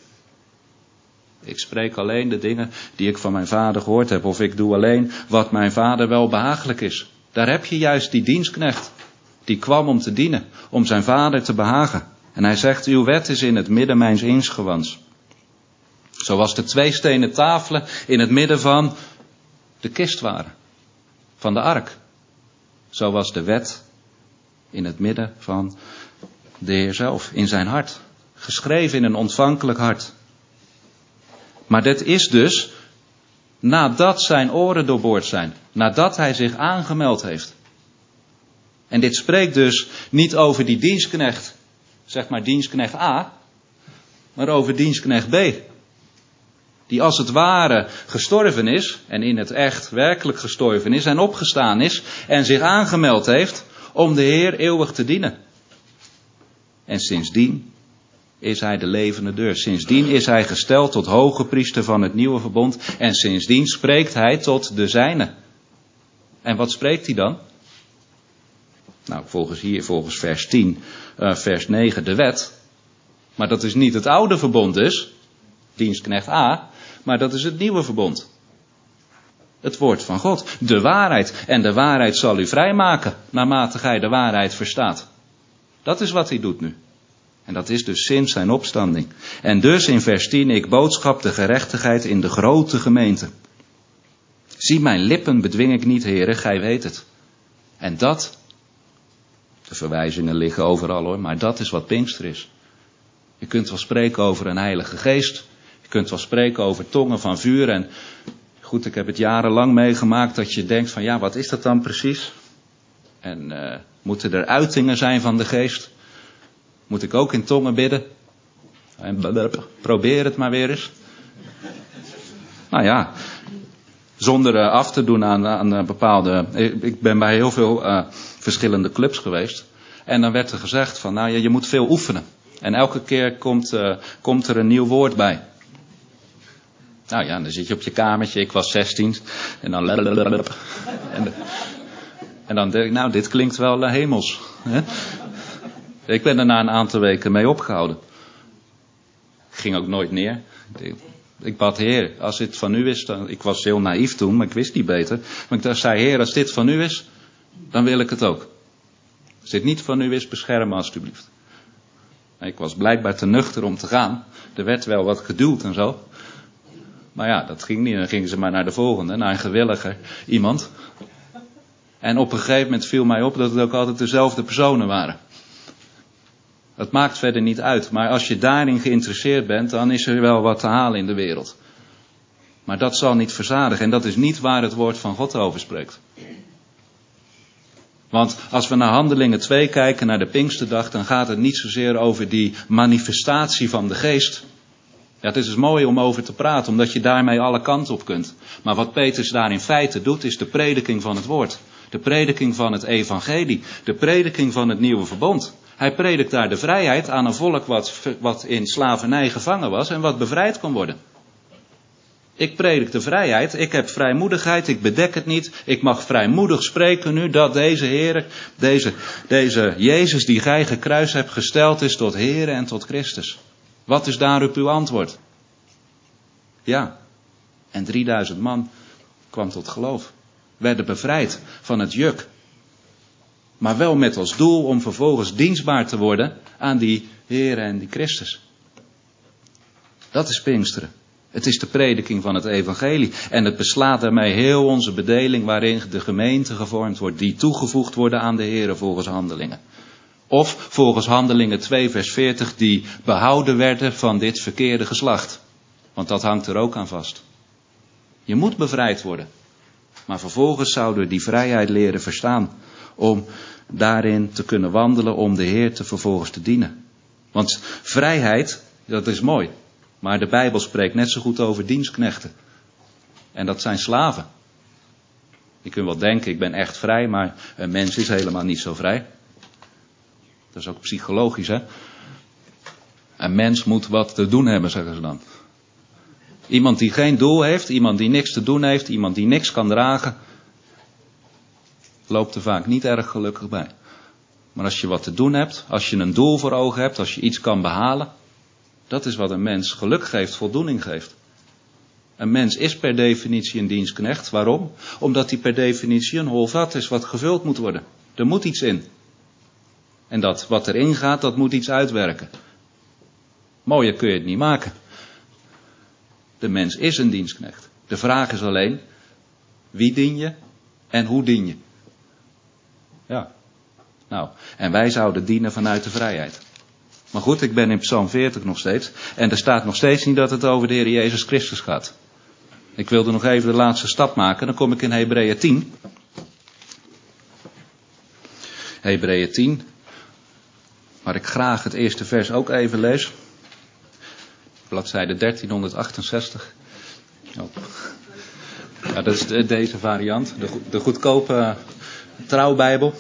Ik spreek alleen de dingen die ik van mijn Vader gehoord heb, of ik doe alleen wat mijn Vader wel behagelijk is. Daar heb je juist die dienstknecht, die kwam om te dienen, om zijn Vader te behagen. En hij zegt, uw wet is in het midden mijns ingewands. Zoals de 2 stenen tafelen in het midden van de kist waren. Van de ark. Zo was de wet in het midden van de Heer zelf. In zijn hart. Geschreven in een ontvankelijk hart. Maar dit is dus nadat zijn oren doorboord zijn. Nadat hij zich aangemeld heeft. En dit spreekt dus niet over die dienstknecht. Zeg maar dienstknecht A. Maar over dienstknecht B. Die als het ware gestorven is, en in het echt werkelijk gestorven is, en opgestaan is, en zich aangemeld heeft om de Heer eeuwig te dienen. En sindsdien is hij de levende deur. Sindsdien is hij gesteld tot hoge priester van het nieuwe verbond, en sindsdien spreekt hij tot de zijnen. En wat spreekt hij dan? Nou, volgens vers 10, vers 9, de wet. Maar dat is niet het oude verbond dus, dienstknecht A, maar dat is het nieuwe verbond. Het woord van God, de waarheid. En de waarheid zal u vrijmaken, naarmate gij de waarheid verstaat. Dat is wat hij doet nu. En dat is dus sinds zijn opstanding. En dus in vers 10, ik boodschap de gerechtigheid in de grote gemeente. Zie, mijn lippen bedwing ik niet, Heere, gij weet het. En dat, de verwijzingen liggen overal hoor, maar dat is wat Pinkster is. Je kunt wel spreken over een heilige geest. Je kunt wel spreken over tongen van vuur. En goed, ik heb het jarenlang meegemaakt dat je denkt van ja, wat is dat dan precies? En moeten er uitingen zijn van de geest? Moet ik ook in tongen bidden? En probeer het maar weer eens. Nou ja, zonder af te doen aan bepaalde... Ik ben bij heel veel verschillende clubs geweest. En dan werd er gezegd van nou ja, je moet veel oefenen. En elke keer komt er een nieuw woord bij. Nou ja, dan zit je op je kamertje, ik was 16. En dan... En dan denk ik, nou, dit klinkt wel hemels. Hè? Ik ben er na een aantal weken mee opgehouden. Ik ging ook nooit neer. Ik bad, Heer, als dit van u is... Dan, ik was heel naïef toen, maar ik wist niet beter. Maar ik zei, Heer, als dit van u is, dan wil ik het ook. Als dit niet van u is, bescherm me alstublieft. Ik was blijkbaar te nuchter om te gaan. Er werd wel wat geduwd en zo. Maar ja, dat ging niet. Dan gingen ze maar naar de volgende, naar een gewilliger iemand. En op een gegeven moment viel mij op dat het ook altijd dezelfde personen waren. Dat maakt verder niet uit. Maar als je daarin geïnteresseerd bent, dan is er wel wat te halen in de wereld. Maar dat zal niet verzadigen. En dat is niet waar het woord van God over spreekt. Want als we naar Handelingen 2 kijken, naar de Pinksterdag, dan gaat het niet zozeer over die manifestatie van de geest. Ja, het is dus mooi om over te praten, omdat je daarmee alle kanten op kunt. Maar wat Petrus daar in feite doet, is de prediking van het woord. De prediking van het evangelie. De prediking van het nieuwe verbond. Hij predikt daar de vrijheid aan een volk wat in slavernij gevangen was en wat bevrijd kon worden. Ik predik de vrijheid, ik heb vrijmoedigheid, ik bedek het niet. Ik mag vrijmoedig spreken nu dat deze Heer, deze Jezus die gij gekruist hebt gesteld is tot Heer en tot Christus. Wat is daarop uw antwoord? Ja, en 3000 man kwam tot geloof. Werden bevrijd van het juk. Maar wel met als doel om vervolgens dienstbaar te worden aan die Heer en die Christus. Dat is Pinksteren. Het is de prediking van het evangelie. En het beslaat daarmee heel onze bedeling waarin de gemeente gevormd wordt. Die toegevoegd worden aan de Heer volgens handelingen. Of volgens handelingen 2 vers 40 die behouden werden van dit verkeerde geslacht. Want dat hangt er ook aan vast. Je moet bevrijd worden. Maar vervolgens zouden we die vrijheid leren verstaan. Om daarin te kunnen wandelen om de Heer vervolgens te dienen. Want vrijheid, dat is mooi. Maar de Bijbel spreekt net zo goed over dienstknechten. En dat zijn slaven. Je kunt wel denken, ik ben echt vrij, maar een mens is helemaal niet zo vrij. Dat is ook psychologisch, hè. Een mens moet wat te doen hebben, zeggen ze dan. Iemand die geen doel heeft, iemand die niks te doen heeft, iemand die niks kan dragen, loopt er vaak niet erg gelukkig bij. Maar als je wat te doen hebt, als je een doel voor ogen hebt, als je iets kan behalen, dat is wat een mens geluk geeft, voldoening geeft. Een mens is per definitie een dienstknecht. Waarom? Omdat hij per definitie een hol vat is wat gevuld moet worden. Er moet iets in. En dat wat erin gaat, dat moet iets uitwerken. Mooier kun je het niet maken. De mens is een dienstknecht. De vraag is alleen, wie dien je en hoe dien je? Ja. Nou, en wij zouden dienen vanuit de vrijheid. Maar goed, ik ben in Psalm 40 nog steeds. En er staat nog steeds niet dat het over de Heer Jezus Christus gaat. Ik wilde nog even de laatste stap maken. Dan kom ik in Hebreeën 10. Hebreeën 10. Waar ik graag het eerste vers ook even lees. Bladzijde 1368. Oh. Ja, dat is deze variant. De goedkope trouwbijbel.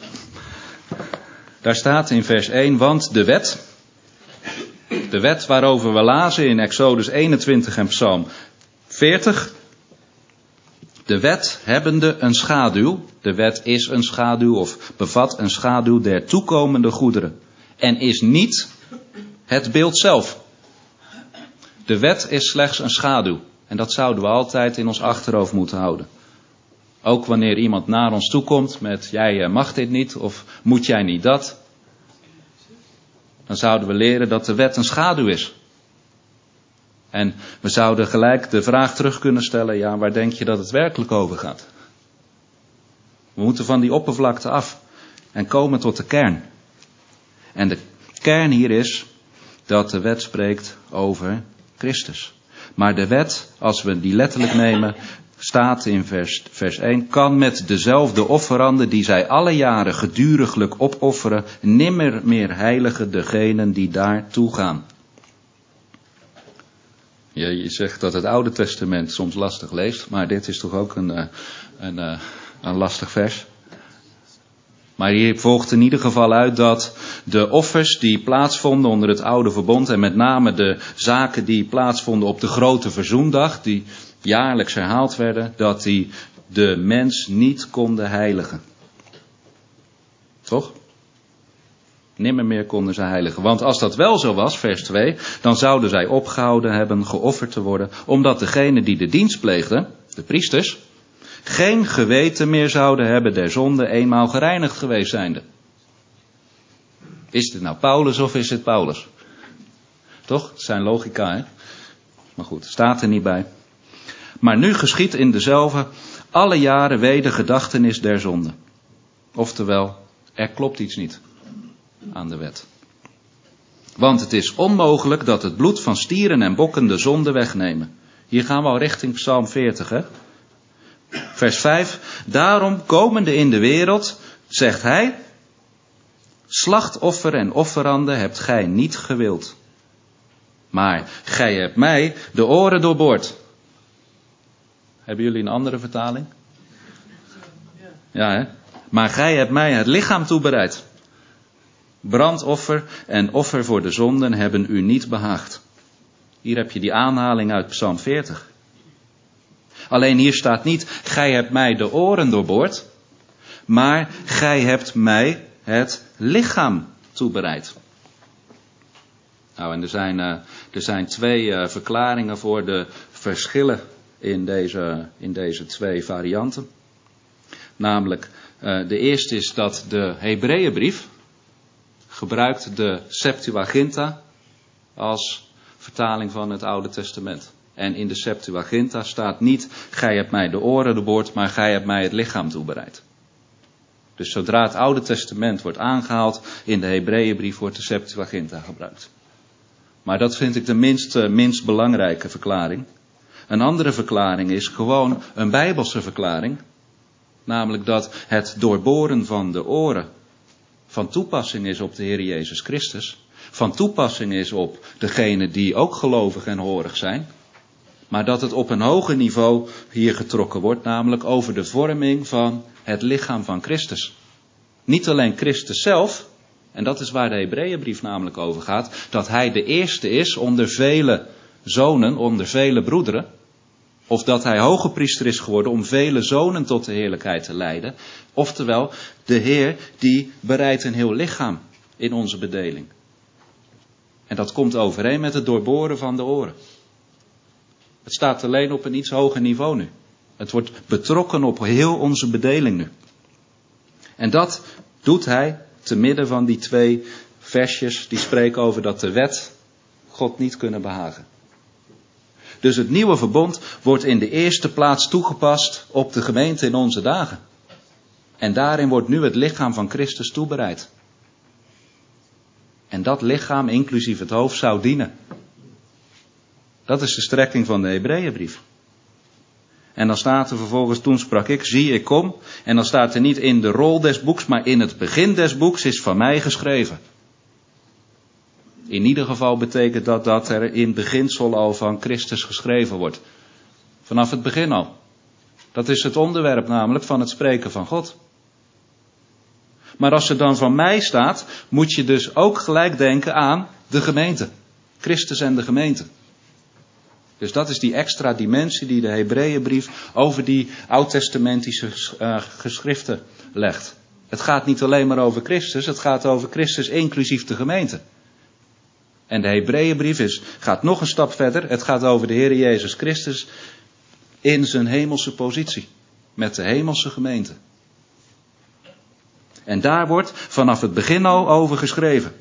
Daar staat in vers 1, want de wet waarover we lazen in Exodus 21 en Psalm 40. De wet hebbende een schaduw, de wet is een schaduw of bevat een schaduw der toekomende goederen. En is niet het beeld zelf. De wet is slechts een schaduw. En dat zouden we altijd in ons achterhoofd moeten houden. Ook wanneer iemand naar ons toe komt met, jij mag dit niet of moet jij niet dat. Dan zouden we leren dat de wet een schaduw is. En we zouden gelijk de vraag terug kunnen stellen, ja, waar denk je dat het werkelijk over gaat? We moeten van die oppervlakte af en komen tot de kern. En de kern hier is dat de wet spreekt over Christus. Maar de wet, als we die letterlijk nemen, staat in vers 1, kan met dezelfde offeranden die zij alle jaren geduriglijk opofferen, nimmer meer heiligen degenen die daartoe gaan. Je zegt dat het Oude Testament soms lastig leest, maar dit is toch ook een lastig vers. Maar hier volgt in ieder geval uit dat de offers die plaatsvonden onder het oude verbond, en met name de zaken die plaatsvonden op de grote verzoendag, die jaarlijks herhaald werden, dat die de mens niet konden heiligen. Toch? Nimmer meer konden ze heiligen. Want als dat wel zo was, vers 2, dan zouden zij opgehouden hebben geofferd te worden, omdat degene die de dienst pleegden, de priesters, geen geweten meer zouden hebben der zonde eenmaal gereinigd geweest zijnde. Is dit nou Paulus of is het Paulus? Toch? Het is zijn logica, hè? Maar goed, staat er niet bij. Maar nu geschiedt in dezelfde alle jaren wedergedachtenis der zonde. Oftewel, er klopt iets niet aan de wet. Want het is onmogelijk dat het bloed van stieren en bokken de zonde wegnemen. Hier gaan we al richting Psalm 40, hè? Vers 5. Daarom komende in de wereld, zegt hij, slachtoffer en offerande hebt gij niet gewild. Maar gij hebt mij de oren doorboord. Hebben jullie een andere vertaling? Ja, hè? Maar gij hebt mij het lichaam toebereid. Brandoffer en offer voor de zonden hebben u niet behaagd. Hier heb je die aanhaling uit Psalm 40. Alleen hier staat niet, gij hebt mij de oren doorboord. Maar gij hebt mij het lichaam toebereid. Nou, en er zijn twee verklaringen voor de verschillen in deze twee varianten. Namelijk, de eerste is dat de Hebreeënbrief gebruikt de Septuaginta als vertaling van het Oude Testament. En in de Septuaginta staat niet, gij hebt mij de oren doorboord, maar gij hebt mij het lichaam toebereid. Dus zodra het Oude Testament wordt aangehaald, in de Hebreeënbrief wordt de Septuaginta gebruikt. Maar dat vind ik de minst belangrijke verklaring. Een andere verklaring is gewoon een Bijbelse verklaring. Namelijk dat het doorboren van de oren van toepassing is op de Heer Jezus Christus. Van toepassing is op degenen die ook gelovig en horig zijn. Maar dat het op een hoger niveau hier getrokken wordt, namelijk over de vorming van het lichaam van Christus. Niet alleen Christus zelf, en dat is waar de Hebreeënbrief namelijk over gaat, dat hij de eerste is onder vele zonen, onder vele broederen. Of dat hij hoge priester is geworden om vele zonen tot de heerlijkheid te leiden. Oftewel, de Heer die bereidt een heel lichaam in onze bedeling. En dat komt overeen met het doorboren van de oren. Het staat alleen op een iets hoger niveau nu. Het wordt betrokken op heel onze bedeling nu. En dat doet hij te midden van die twee versjes die spreken over dat de wet God niet kunnen behagen. Dus het nieuwe verbond wordt in de eerste plaats toegepast op de gemeente in onze dagen. En daarin wordt nu het lichaam van Christus toebereid. En dat lichaam, inclusief het hoofd, zou dienen. Dat is de strekking van de Hebreeënbrief. En dan staat er vervolgens, toen sprak ik, zie ik kom. En dan staat er niet in de rol des boeks, maar in het begin des boeks is van mij geschreven. In ieder geval betekent dat er in beginsel al van Christus geschreven wordt. Vanaf het begin al. Dat is het onderwerp namelijk van het spreken van God. Maar als er dan van mij staat, moet je dus ook gelijk denken aan de gemeente. Christus en de gemeente. Dus dat is die extra dimensie die de Hebreeënbrief over die oud-testamentische geschriften legt. Het gaat niet alleen maar over Christus, het gaat over Christus inclusief de gemeente. En de Hebreeënbrief gaat nog een stap verder. Het gaat over de Heer Jezus Christus in zijn hemelse positie. Met de hemelse gemeente. En daar wordt vanaf het begin al over geschreven.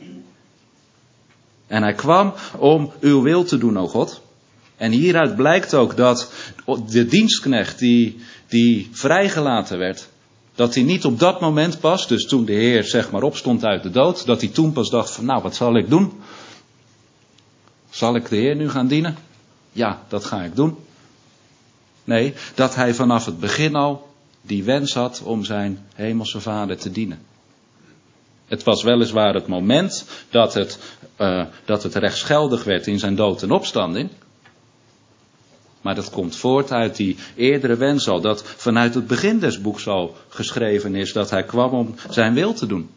En hij kwam om uw wil te doen, o God. En hieruit blijkt ook dat de dienstknecht die vrijgelaten werd, dat hij niet op dat moment pas, dus toen de Heer zeg maar opstond uit de dood, dat hij toen pas dacht van nou wat zal ik doen? Zal ik de Heer nu gaan dienen? Ja, dat ga ik doen. Nee, dat hij vanaf het begin al die wens had om zijn hemelse Vader te dienen. Het was weliswaar het moment dat het rechtsgeldig werd in zijn dood en opstanding. Maar dat komt voort uit die eerdere wens al, dat vanuit het begin des boeks al geschreven is dat hij kwam om zijn wil te doen.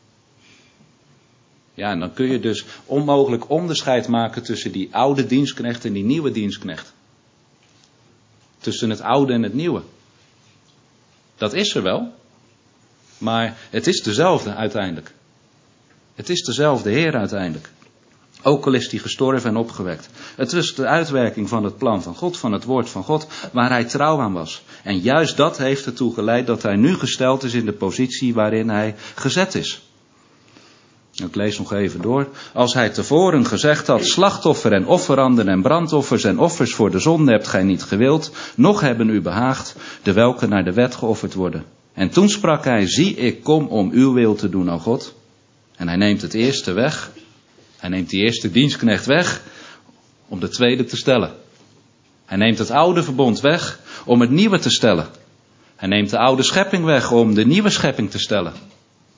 Ja, en dan kun je dus onmogelijk onderscheid maken tussen die oude dienstknecht en die nieuwe dienstknecht. Tussen het oude en het nieuwe. Dat is er wel, maar het is dezelfde uiteindelijk. Het is dezelfde Heer uiteindelijk. Ook al is hij gestorven en opgewekt. Het is de uitwerking van het plan van God, van het woord van God, waar hij trouw aan was. En juist dat heeft ertoe geleid dat hij nu gesteld is in de positie waarin hij gezet is. Ik lees nog even door. Als hij tevoren gezegd had, slachtoffer en offeranden en brandoffers en offers voor de zonde hebt gij niet gewild, noch hebben u behaagd, de welke naar de wet geofferd worden. En toen sprak hij, zie ik kom om uw wil te doen, o God. En hij neemt het eerste weg. Hij neemt die eerste dienstknecht weg om de tweede te stellen. Hij neemt het oude verbond weg om het nieuwe te stellen. Hij neemt de oude schepping weg om de nieuwe schepping te stellen.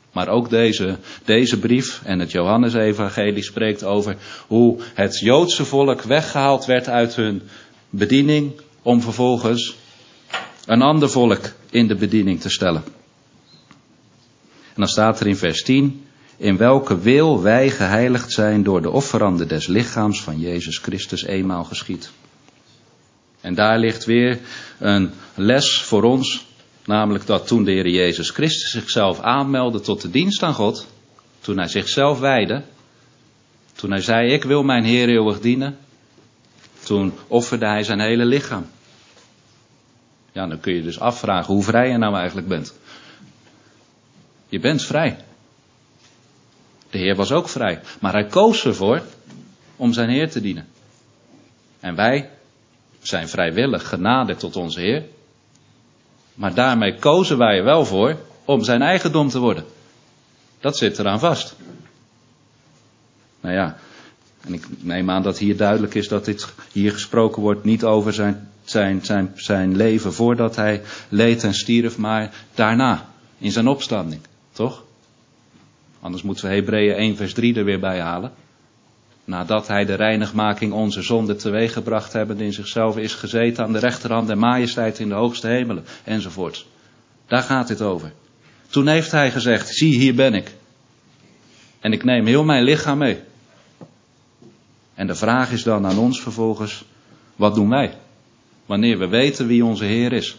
Maar ook deze brief en het Johannesevangelie spreekt over hoe het Joodse volk weggehaald werd uit hun bediening om vervolgens een ander volk in de bediening te stellen. En dan staat er in vers 10, in welke wil wij geheiligd zijn door de offerande des lichaams van Jezus Christus eenmaal geschied. En daar ligt weer een les voor ons, namelijk dat toen de Heer Jezus Christus zichzelf aanmeldde tot de dienst aan God, toen hij zichzelf wijdde, toen hij zei, ik wil mijn Heer eeuwig dienen, toen offerde hij zijn hele lichaam. Ja, dan kun je dus afvragen hoe vrij je nou eigenlijk bent. Je bent vrij. De Heer was ook vrij, maar hij koos ervoor om zijn Heer te dienen. En wij zijn vrijwillig genaderd tot onze Heer. Maar daarmee kozen wij er wel voor om zijn eigendom te worden. Dat zit eraan vast. Nou ja, en ik neem aan dat hier duidelijk is dat dit hier gesproken wordt niet over zijn leven voordat hij leed en stierf, maar daarna, in zijn opstanding. Toch? Anders moeten we Hebreeën 1 vers 3 er weer bij halen. Nadat hij de reinigmaking onze zonde teweeggebracht hebben, in zichzelf is gezeten aan de rechterhand der majesteit in de hoogste hemelen, enzovoort. Daar gaat dit over. Toen heeft hij gezegd, zie hier ben ik. En ik neem heel mijn lichaam mee. En de vraag is dan aan ons vervolgens, wat doen wij? Wanneer we weten wie onze Heer is.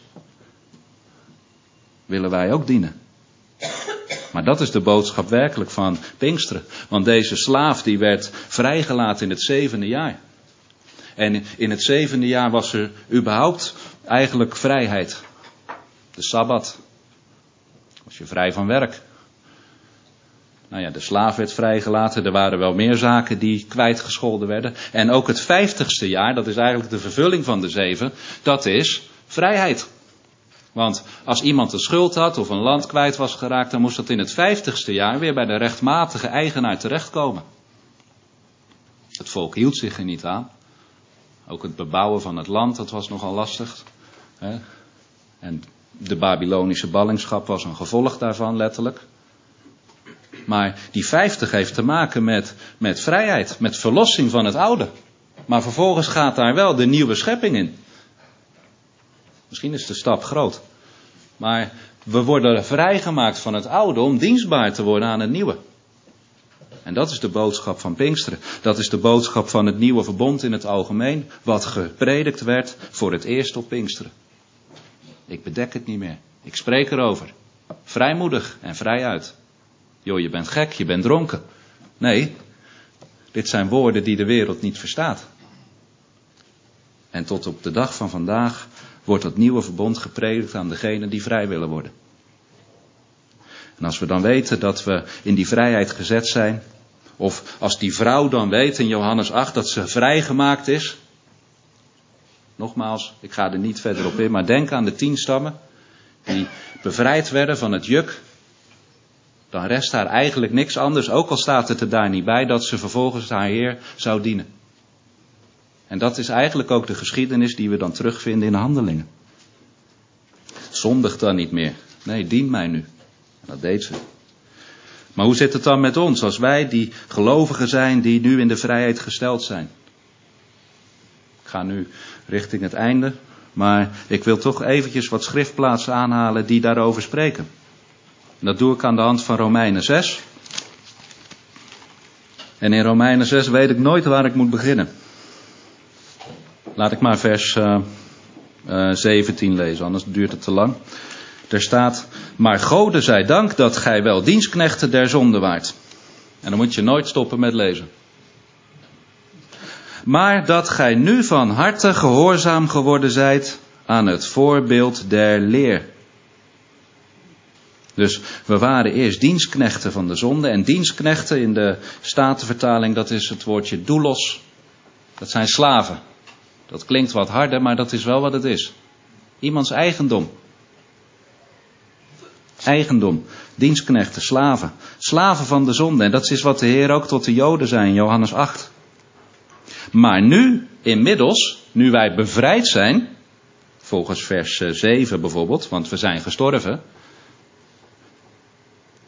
Willen wij ook dienen? Maar dat is de boodschap werkelijk van Pinksteren. Want deze slaaf die werd vrijgelaten in het 7e jaar. En in het 7e jaar was er überhaupt eigenlijk vrijheid. De Sabbat. Was je vrij van werk. Nou ja, de slaaf werd vrijgelaten. Er waren wel meer zaken die kwijtgescholden werden. En ook het 50ste jaar, dat is eigenlijk de vervulling van de 7, dat is vrijheid. Want als iemand een schuld had of een land kwijt was geraakt, dan moest dat in het 50ste jaar weer bij de rechtmatige eigenaar terechtkomen. Het volk hield zich er niet aan. Ook het bebouwen van het land, dat was nogal lastig. En de Babylonische ballingschap was een gevolg daarvan, letterlijk. Maar die 50 heeft te maken met vrijheid, met verlossing van het oude. Maar vervolgens gaat daar wel de nieuwe schepping in. Misschien is de stap groot. Maar we worden vrijgemaakt van het oude om dienstbaar te worden aan het nieuwe. En dat is de boodschap van Pinksteren. Dat is de boodschap van het nieuwe verbond in het algemeen. Wat gepredikt werd voor het eerst op Pinksteren. Ik bedek het niet meer. Ik spreek erover. Vrijmoedig en vrijuit. Joh, je bent gek, je bent dronken. Nee, dit zijn woorden die de wereld niet verstaat. En tot op de dag van vandaag wordt dat nieuwe verbond gepredikt aan degenen die vrij willen worden. En als we dan weten dat we in die vrijheid gezet zijn, of als die vrouw dan weet in Johannes 8 dat ze vrijgemaakt is. Nogmaals, ik ga er niet verder op in, maar denk aan de 10 stammen die bevrijd werden van het juk. Dan rest haar eigenlijk niks anders, ook al staat het er daar niet bij, dat ze vervolgens haar Heer zou dienen. En dat is eigenlijk ook de geschiedenis die we dan terugvinden in de Handelingen. Zondig dan niet meer. Nee, dien mij nu. En dat deed ze. Maar hoe zit het dan met ons, als wij die gelovigen zijn die nu in de vrijheid gesteld zijn? Ik ga nu richting het einde, maar ik wil toch eventjes wat schriftplaatsen aanhalen die daarover spreken. En dat doe ik aan de hand van Romeinen 6. En in Romeinen 6 weet ik nooit waar ik moet beginnen. Laat ik maar vers 17 lezen, anders duurt het te lang. Er staat, maar Gode zij dank dat gij wel dienstknechten der zonde waart. En dan moet je nooit stoppen met lezen. Maar dat gij nu van harte gehoorzaam geworden zijt aan het voorbeeld der leer. Dus we waren eerst dienstknechten van de zonde. En dienstknechten in de Statenvertaling, dat is het woordje doulos. Dat zijn slaven. Dat klinkt wat harder, maar dat is wel wat het is. Iemands eigendom. Eigendom. Dienstknechten, slaven. Slaven van de zonde. En dat is wat de Heer ook tot de Joden zei in Johannes 8. Maar nu, inmiddels, nu wij bevrijd zijn, volgens vers 7 bijvoorbeeld, want we zijn gestorven.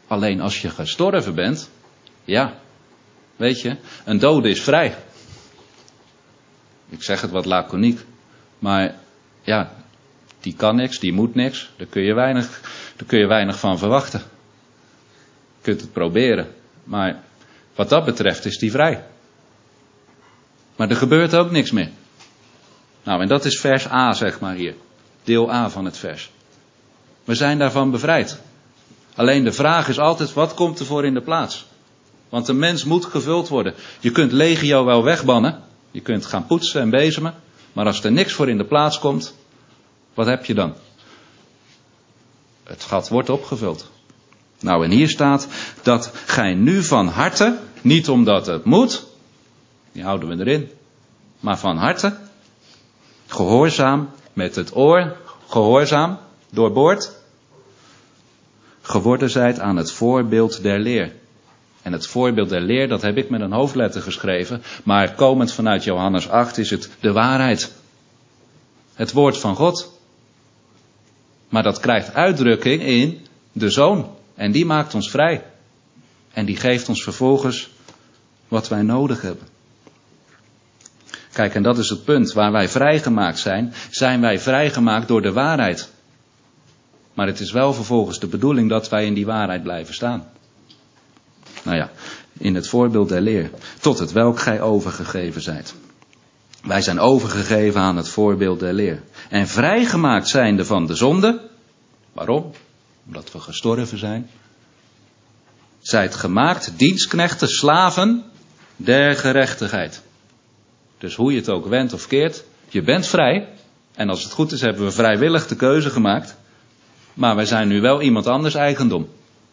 Alleen als je gestorven bent, ja, weet je, een dode is vrij. Ik zeg het wat laconiek, maar ja, die kan niks, die moet niks, daar kun je weinig van verwachten. Je kunt het proberen, maar wat dat betreft is die vrij. Maar er gebeurt ook niks meer. Nou, en dat is vers A, zeg maar hier. Deel A van het vers. We zijn daarvan bevrijd. Alleen de vraag is altijd, wat komt er voor in de plaats? Want een mens moet gevuld worden. Je kunt legio wel wegbannen. Je kunt gaan poetsen en bezemen. Maar als er niks voor in de plaats komt, wat heb je dan? Het gat wordt opgevuld. Nou, en hier staat dat gij nu van harte, niet omdat het moet, die houden we erin, maar van harte, gehoorzaam, met het oor, gehoorzaam, doorboord, geworden zijt aan het voorbeeld der leer. En het voorbeeld der leer, dat heb ik met een hoofdletter geschreven, maar komend vanuit Johannes 8 is het de waarheid. Het woord van God. Maar dat krijgt uitdrukking in de Zoon. En die maakt ons vrij. En die geeft ons vervolgens wat wij nodig hebben. Kijk, en dat is het punt. Waar wij vrijgemaakt zijn, zijn wij vrijgemaakt door de waarheid. Maar het is wel vervolgens de bedoeling dat wij in die waarheid blijven staan. Nou ja, in het voorbeeld der leer. Tot het welk gij overgegeven zijt. Wij zijn overgegeven aan het voorbeeld der leer. En vrijgemaakt zijnde van de zonde. Waarom? Omdat we gestorven zijn. Zijt gemaakt dienstknechten, slaven der gerechtigheid. Dus hoe je het ook wendt of keert, je bent vrij. En als het goed is, hebben we vrijwillig de keuze gemaakt. Maar wij zijn nu wel iemand anders eigendom.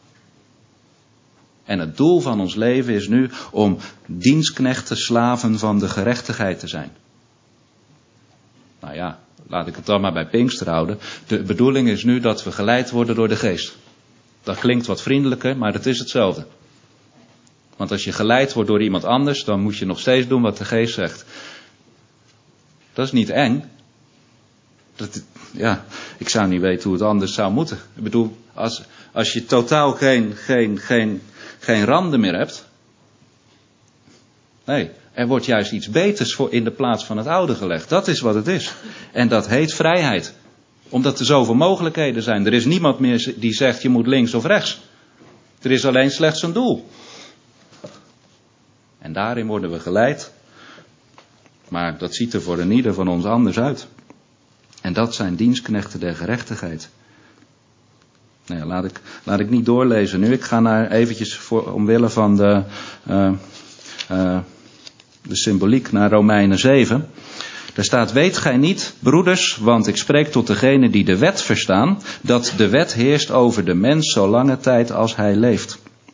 En het doel van ons leven is nu om dienstknechten, slaven van de gerechtigheid te zijn. Nou ja, laat ik het dan maar bij Pinkster houden. De bedoeling is nu dat we geleid worden door de geest. Dat klinkt wat vriendelijker, maar het is hetzelfde. Want als je geleid wordt door iemand anders, dan moet je nog steeds doen wat de geest zegt. Dat is niet eng. Ik zou niet weten hoe het anders zou moeten. Ik bedoel, als je totaal geen randen meer hebt. Nee, er wordt juist iets beters voor in de plaats van het oude gelegd. Dat is wat het is. En dat heet vrijheid. Omdat er zoveel mogelijkheden zijn. Er is niemand meer die zegt je moet links of rechts. Er is alleen slechts een doel. En daarin worden we geleid. Maar dat ziet er voor een ieder van ons anders uit. En dat zijn dienstknechten der gerechtigheid. Nou ja, laat ik niet doorlezen nu. Ik ga naar eventjes omwille van de symboliek naar Romeinen 7. Daar staat, weet gij niet, broeders, want ik spreek tot degenen die de wet verstaan, dat de wet heerst over de mens zolange tijd als hij leeft.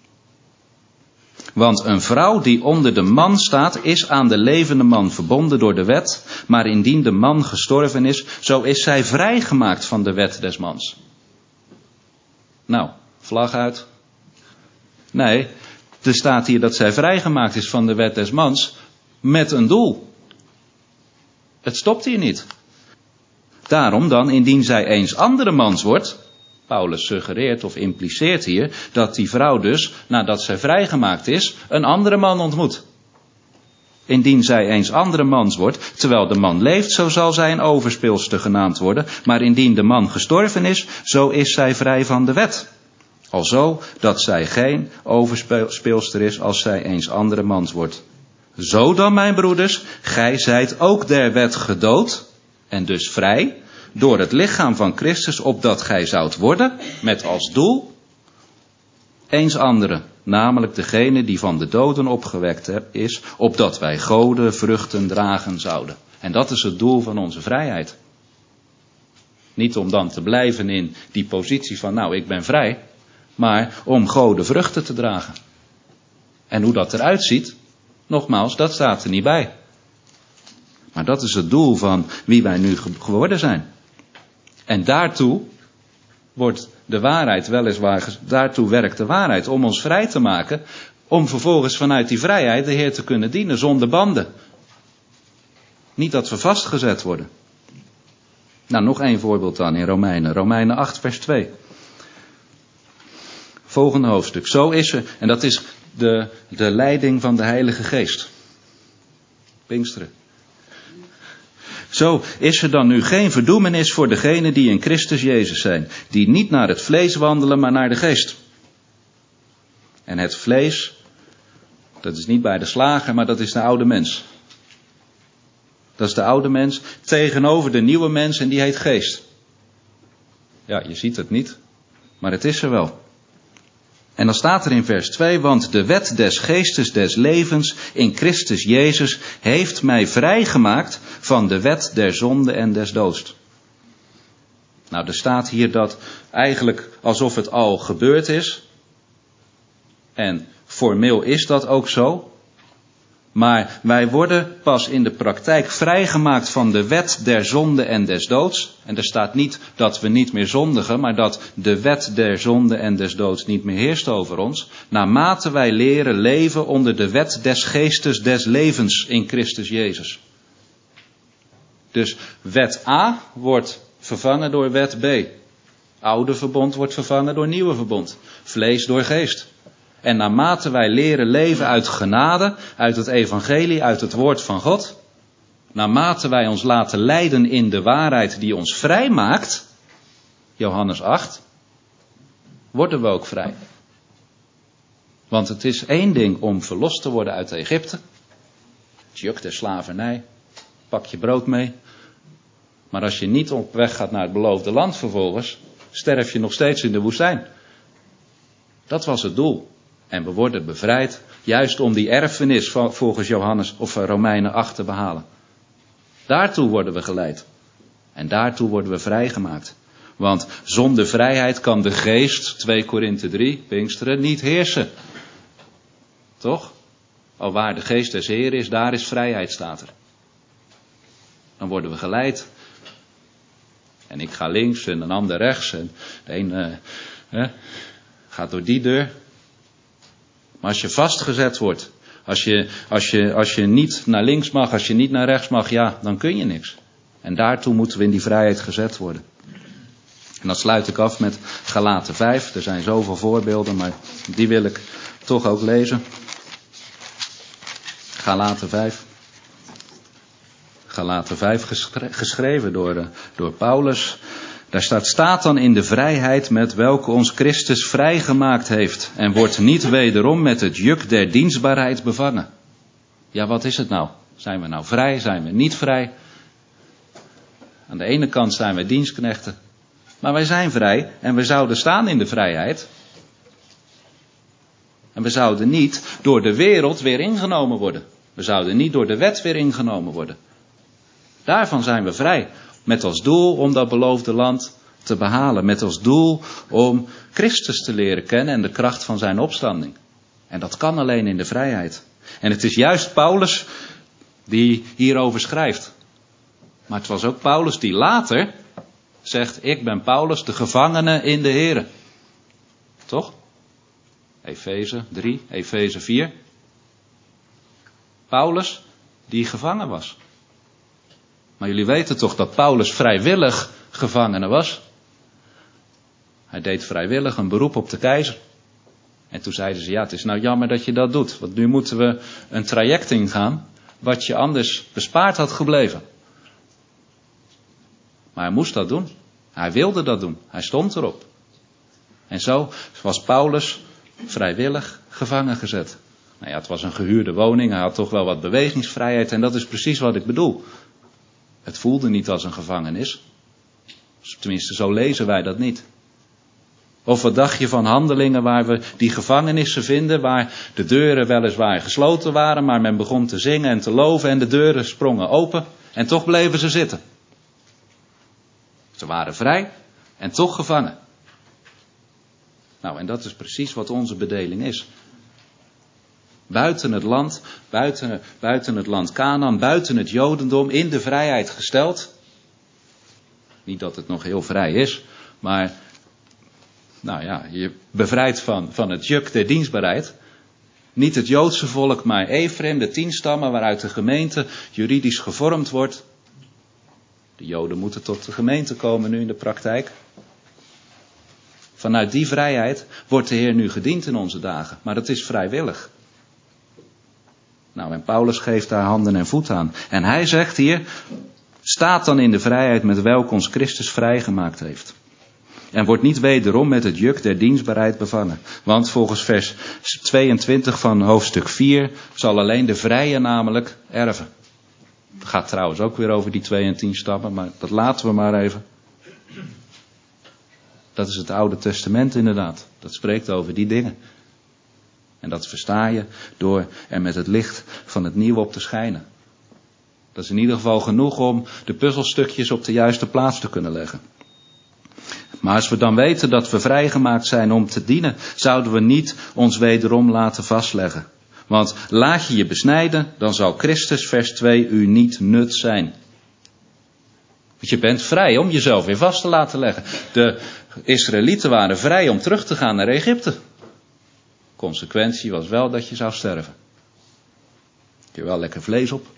Want een vrouw die onder de man staat, is aan de levende man verbonden door de wet, maar indien de man gestorven is, zo is zij vrijgemaakt van de wet des mans. Nou, vlag uit. Nee, er staat hier dat zij vrijgemaakt is van de wet des mans met een doel. Het stopt hier niet. Daarom dan, indien zij eens andere mans wordt, Paulus suggereert of impliceert hier dat die vrouw dus, nadat zij vrijgemaakt is, een andere man ontmoet. Indien zij eens andere mans wordt, terwijl de man leeft, zo zal zij een overspeelster genaamd worden. Maar indien de man gestorven is, zo is zij vrij van de wet. Alzo dat zij geen overspeelster is als zij eens andere mans wordt. Zo dan, mijn broeders, gij zijt ook der wet gedood, en dus vrij, door het lichaam van Christus, opdat gij zoudt worden, met als doel, eens andere, namelijk degene die van de doden opgewekt is, opdat wij goden vruchten dragen zouden. En dat is het doel van onze vrijheid. Niet om dan te blijven in die positie van, nou, ik ben vrij, maar om goden vruchten te dragen. En hoe dat eruit ziet, nogmaals, dat staat er niet bij. Maar dat is het doel van wie wij nu geworden zijn. En daartoe wordt de waarheid weliswaar, daartoe werkt de waarheid om ons vrij te maken, om vervolgens vanuit die vrijheid de Heer te kunnen dienen zonder banden. Niet dat we vastgezet worden. Nou, nog één voorbeeld dan in Romeinen 8 vers 2. Volgende hoofdstuk. Zo is er, en dat is de leiding van de Heilige Geest. Pinksteren. Zo is er dan nu geen verdoemenis voor degenen die in Christus Jezus zijn. Die niet naar het vlees wandelen, maar naar de geest. En het vlees, dat is niet bij de slager, maar dat is de oude mens. Dat is de oude mens tegenover de nieuwe mens en die heet geest. Ja, je ziet het niet, maar het is er wel. En dan staat er in vers 2, want de wet des geestes des levens in Christus Jezus heeft mij vrijgemaakt van de wet der zonde en des doods. Nou, er staat hier dat eigenlijk alsof het al gebeurd is. En formeel is dat ook zo. Maar wij worden pas in de praktijk vrijgemaakt van de wet der zonde en des doods. En er staat niet dat we niet meer zondigen, maar dat de wet der zonde en des doods niet meer heerst over ons. Naarmate wij leren leven onder de wet des geestes des levens in Christus Jezus. Dus wet A wordt vervangen door wet B. Oude verbond wordt vervangen door nieuwe verbond. Vlees door geest. En naarmate wij leren leven uit genade, uit het evangelie, uit het woord van God. Naarmate wij ons laten leiden in de waarheid die ons vrij maakt. Johannes 8. Worden we ook vrij. Want het is één ding om verlost te worden uit Egypte. Het juk der slavernij. Pak je brood mee. Maar als je niet op weg gaat naar het beloofde land vervolgens, sterf je nog steeds in de woestijn. Dat was het doel. En we worden bevrijd, juist om die erfenis volgens Johannes of Romeinen 8 te behalen. Daartoe worden we geleid. En daartoe worden we vrijgemaakt. Want zonder vrijheid kan de geest, 2 Korinthe 3, Pinksteren, niet heersen. Toch? Al waar de geest des Heeren is, daar is vrijheid, staat er. Dan worden we geleid. En ik ga links en een ander rechts. En de een gaat door die deur. Maar als je vastgezet wordt, als je niet naar links mag, als je niet naar rechts mag, ja, dan kun je niks. En daartoe moeten we in die vrijheid gezet worden. En dan sluit ik af met Galaten 5. Er zijn zoveel voorbeelden, maar die wil ik toch ook lezen. Galaten 5. Galaten 5 geschreven door Paulus. Daar staat dan in de vrijheid met welke ons Christus vrijgemaakt heeft. En wordt niet wederom met het juk der dienstbaarheid bevangen. Ja, wat is het nou? Zijn we nou vrij? Zijn we niet vrij? Aan de ene kant zijn wij dienstknechten. Maar wij zijn vrij en we zouden staan in de vrijheid. En we zouden niet door de wereld weer ingenomen worden. We zouden niet door de wet weer ingenomen worden. Daarvan zijn we vrij. Met als doel om dat beloofde land te behalen. Met als doel om Christus te leren kennen en de kracht van zijn opstanding. En dat kan alleen in de vrijheid. En het is juist Paulus die hierover schrijft. Maar het was ook Paulus die later zegt, ik ben Paulus, de gevangene in de Here. Toch? Efeze 3, Efeze 4. Paulus die gevangen was. Maar jullie weten toch dat Paulus vrijwillig gevangene was? Hij deed vrijwillig een beroep op de keizer. En toen zeiden ze, ja, het is nou jammer dat je dat doet. Want nu moeten we een traject ingaan wat je anders bespaard had gebleven. Maar hij moest dat doen. Hij wilde dat doen. Hij stond erop. En zo was Paulus vrijwillig gevangen gezet. Nou ja, het was een gehuurde woning. Hij had toch wel wat bewegingsvrijheid. En dat is precies wat ik bedoel. Het voelde niet als een gevangenis. Tenminste, zo lezen wij dat niet. Of wat dacht je van Handelingen waar we die gevangenissen vinden, waar de deuren weliswaar gesloten waren, maar men begon te zingen en te loven en de deuren sprongen open en toch bleven ze zitten. Ze waren vrij en toch gevangen. Nou, en dat is precies wat onze bedeling is. Buiten het land, buiten het land Kanaan, buiten het Jodendom, in de vrijheid gesteld. Niet dat het nog heel vrij is, maar nou ja, je bevrijdt van het juk der dienstbaarheid. Niet het Joodse volk, maar Ephraim, de 10 stammen waaruit de gemeente juridisch gevormd wordt. De Joden moeten tot de gemeente komen nu in de praktijk. Vanuit die vrijheid wordt de Heer nu gediend in onze dagen. Maar dat is vrijwillig. Nou, en Paulus geeft daar handen en voet aan. En hij zegt hier, staat dan in de vrijheid met welke ons Christus vrijgemaakt heeft. En wordt niet wederom met het juk der dienstbaarheid bevangen. Want volgens vers 22 van hoofdstuk 4 zal alleen de vrije namelijk erven. Het gaat trouwens ook weer over die 2 en 10 stammen, maar dat laten we maar even. Dat is het Oude Testament inderdaad. Dat spreekt over die dingen. En dat versta je door er met het licht van het nieuwe op te schijnen. Dat is in ieder geval genoeg om de puzzelstukjes op de juiste plaats te kunnen leggen. Maar als we dan weten dat we vrijgemaakt zijn om te dienen, zouden we niet ons wederom laten vastleggen. Want laat je je besnijden, dan zal Christus, vers 2, u niet nut zijn. Want je bent vrij om jezelf weer vast te laten leggen. De Israëlieten waren vrij om terug te gaan naar Egypte. Consequentie was wel dat je zou sterven. Je wel lekker vlees op.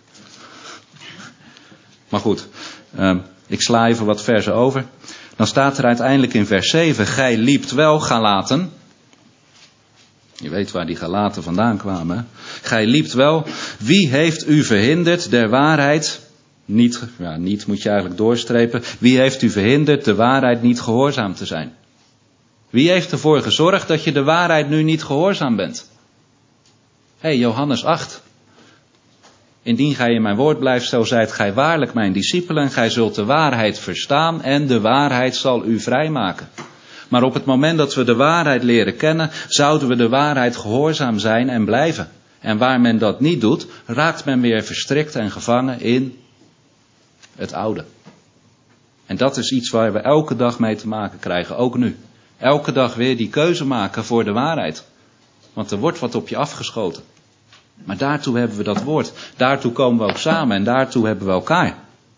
Maar goed, ik sla even wat versen over. Dan staat er uiteindelijk in vers 7, gij liept wel Galaten. Je weet waar die Galaten vandaan kwamen. Hè? Gij liept wel. Wie heeft u verhinderd der waarheid? Niet moet je eigenlijk doorstrepen. Wie heeft u verhinderd de waarheid niet gehoorzaam te zijn? Wie heeft ervoor gezorgd dat je de waarheid nu niet gehoorzaam bent? Johannes 8. Indien gij in mijn woord blijft, zo zijt gij waarlijk mijn discipelen. Gij zult de waarheid verstaan en de waarheid zal u vrijmaken. Maar op het moment dat we de waarheid leren kennen, zouden we de waarheid gehoorzaam zijn en blijven. En waar men dat niet doet, raakt men weer verstrikt en gevangen in het oude. En dat is iets waar we elke dag mee te maken krijgen, ook nu. Elke dag weer die keuze maken voor de waarheid. Want er wordt wat op je afgeschoten. Maar daartoe hebben we dat woord. Daartoe komen we ook samen en daartoe hebben we elkaar.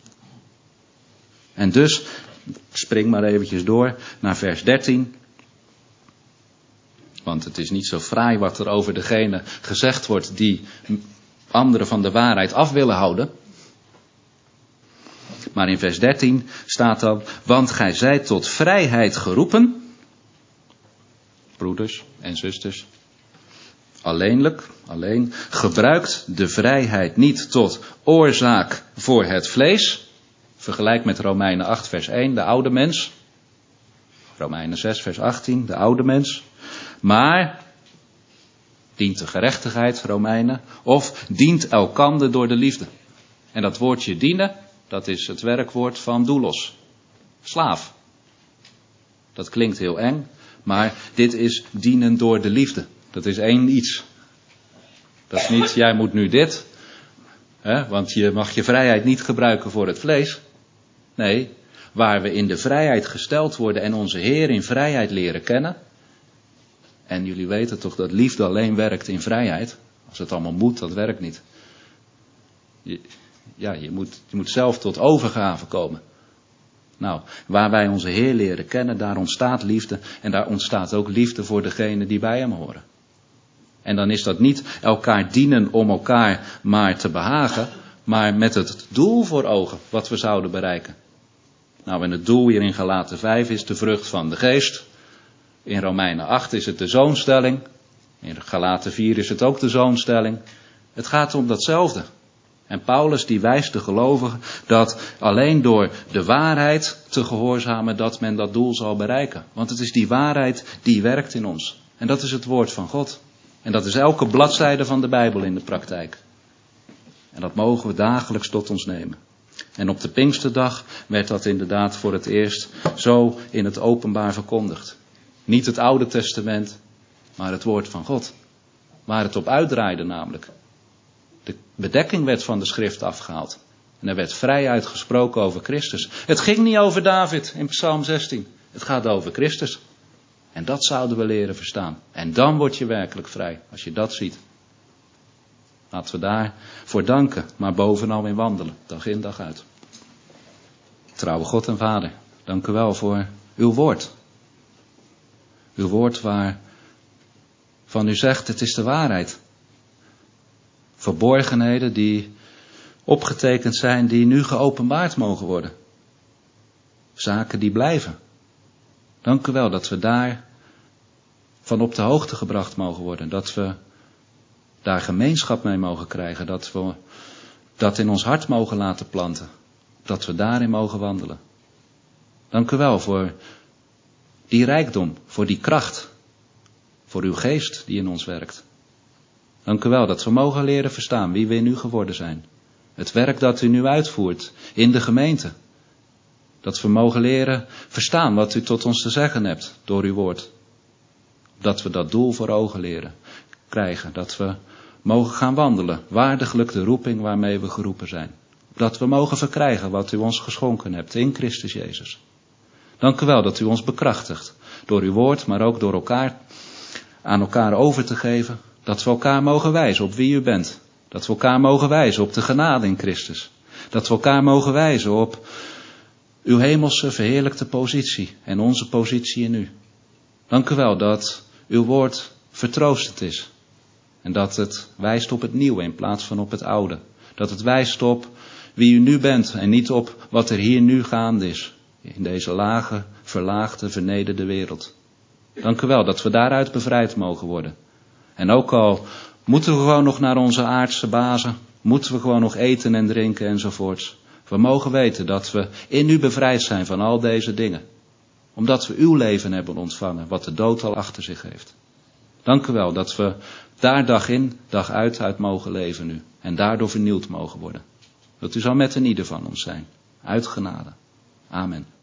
En dus, spring maar eventjes door naar vers 13. Want het is niet zo fraai wat er over degene gezegd wordt die anderen van de waarheid af willen houden. Maar in vers 13 staat dan, want gij zijt tot vrijheid geroepen. Broeders en zusters. Alleen gebruikt de vrijheid niet tot oorzaak voor het vlees. Vergelijk met Romeinen 8 vers 1, de oude mens. Romeinen 6 vers 18, de oude mens. Maar dient de gerechtigheid, Romeinen, of dient elkander door de liefde. En dat woordje dienen, dat is het werkwoord van doulos, slaaf. Dat klinkt heel eng, maar dit is dienen door de liefde. Dat is één iets. Dat is niet, jij moet nu dit, want je mag je vrijheid niet gebruiken voor het vlees. Nee, waar we in de vrijheid gesteld worden en onze Heer in vrijheid leren kennen. En jullie weten toch dat liefde alleen werkt in vrijheid. Als het allemaal moet, dat werkt niet. Je moet zelf tot overgave komen. Nou, waar wij onze Heer leren kennen, daar ontstaat liefde. En daar ontstaat ook liefde voor degenen die bij hem horen. En dan is dat niet elkaar dienen om elkaar maar te behagen, maar met het doel voor ogen wat we zouden bereiken. Nou, en het doel hier in Galaten 5 is de vrucht van de geest. In Romeinen 8 is het de zoonstelling. In Galaten 4 is het ook de zoonstelling. Het gaat om datzelfde. En Paulus die wijst de gelovigen dat alleen door de waarheid te gehoorzamen dat men dat doel zal bereiken. Want het is die waarheid die werkt in ons. En dat is het woord van God. En dat is elke bladzijde van de Bijbel in de praktijk. En dat mogen we dagelijks tot ons nemen. En op de Pinksterdag werd dat inderdaad voor het eerst zo in het openbaar verkondigd. Niet het Oude Testament, maar het woord van God. Waar het op uitdraaide namelijk. De bedekking werd van de schrift afgehaald. En er werd vrij uitgesproken over Christus. Het ging niet over David in Psalm 16. Het gaat over Christus. En dat zouden we leren verstaan. En dan word je werkelijk vrij, als je dat ziet. Laten we daarvoor danken, maar bovenal in wandelen, dag in dag uit. Trouwe God en Vader, dank u wel voor uw woord. Uw woord waarvan u zegt, het is de waarheid. Verborgenheden die opgetekend zijn, die nu geopenbaard mogen worden. Zaken die blijven. Dank u wel dat we daar van op de hoogte gebracht mogen worden. Dat we daar gemeenschap mee mogen krijgen. Dat we dat in ons hart mogen laten planten. Dat we daarin mogen wandelen. Dank u wel voor die rijkdom, voor die kracht. Voor uw geest die in ons werkt. Dank u wel dat we mogen leren verstaan wie we in u geworden zijn. Het werk dat u nu uitvoert in de gemeente. Dat we mogen leren verstaan wat u tot ons te zeggen hebt door uw woord. Dat we dat doel voor ogen leren krijgen. Dat we mogen gaan wandelen, waardiglijk de roeping waarmee we geroepen zijn. Dat we mogen verkrijgen wat u ons geschonken hebt in Christus Jezus. Dank u wel dat u ons bekrachtigt door uw woord, maar ook door elkaar aan elkaar over te geven. Dat we elkaar mogen wijzen op wie u bent. Dat we elkaar mogen wijzen op de genade in Christus. Dat we elkaar mogen wijzen op uw hemelse verheerlijkte positie en onze positie in u. Dank u wel dat uw woord vertroostend is. En dat het wijst op het nieuwe in plaats van op het oude. Dat het wijst op wie u nu bent en niet op wat er hier nu gaande is. In deze lage, verlaagde, vernederde wereld. Dank u wel dat we daaruit bevrijd mogen worden. En ook al moeten we gewoon nog naar onze aardse bazen, moeten we gewoon nog eten en drinken enzovoorts. We mogen weten dat we in u bevrijd zijn van al deze dingen. Omdat we uw leven hebben ontvangen, wat de dood al achter zich heeft. Dank u wel dat we daar dag in, dag uit mogen leven nu. En daardoor vernieuwd mogen worden. Dat u zal met een ieder van ons zijn. Uit genade. Amen.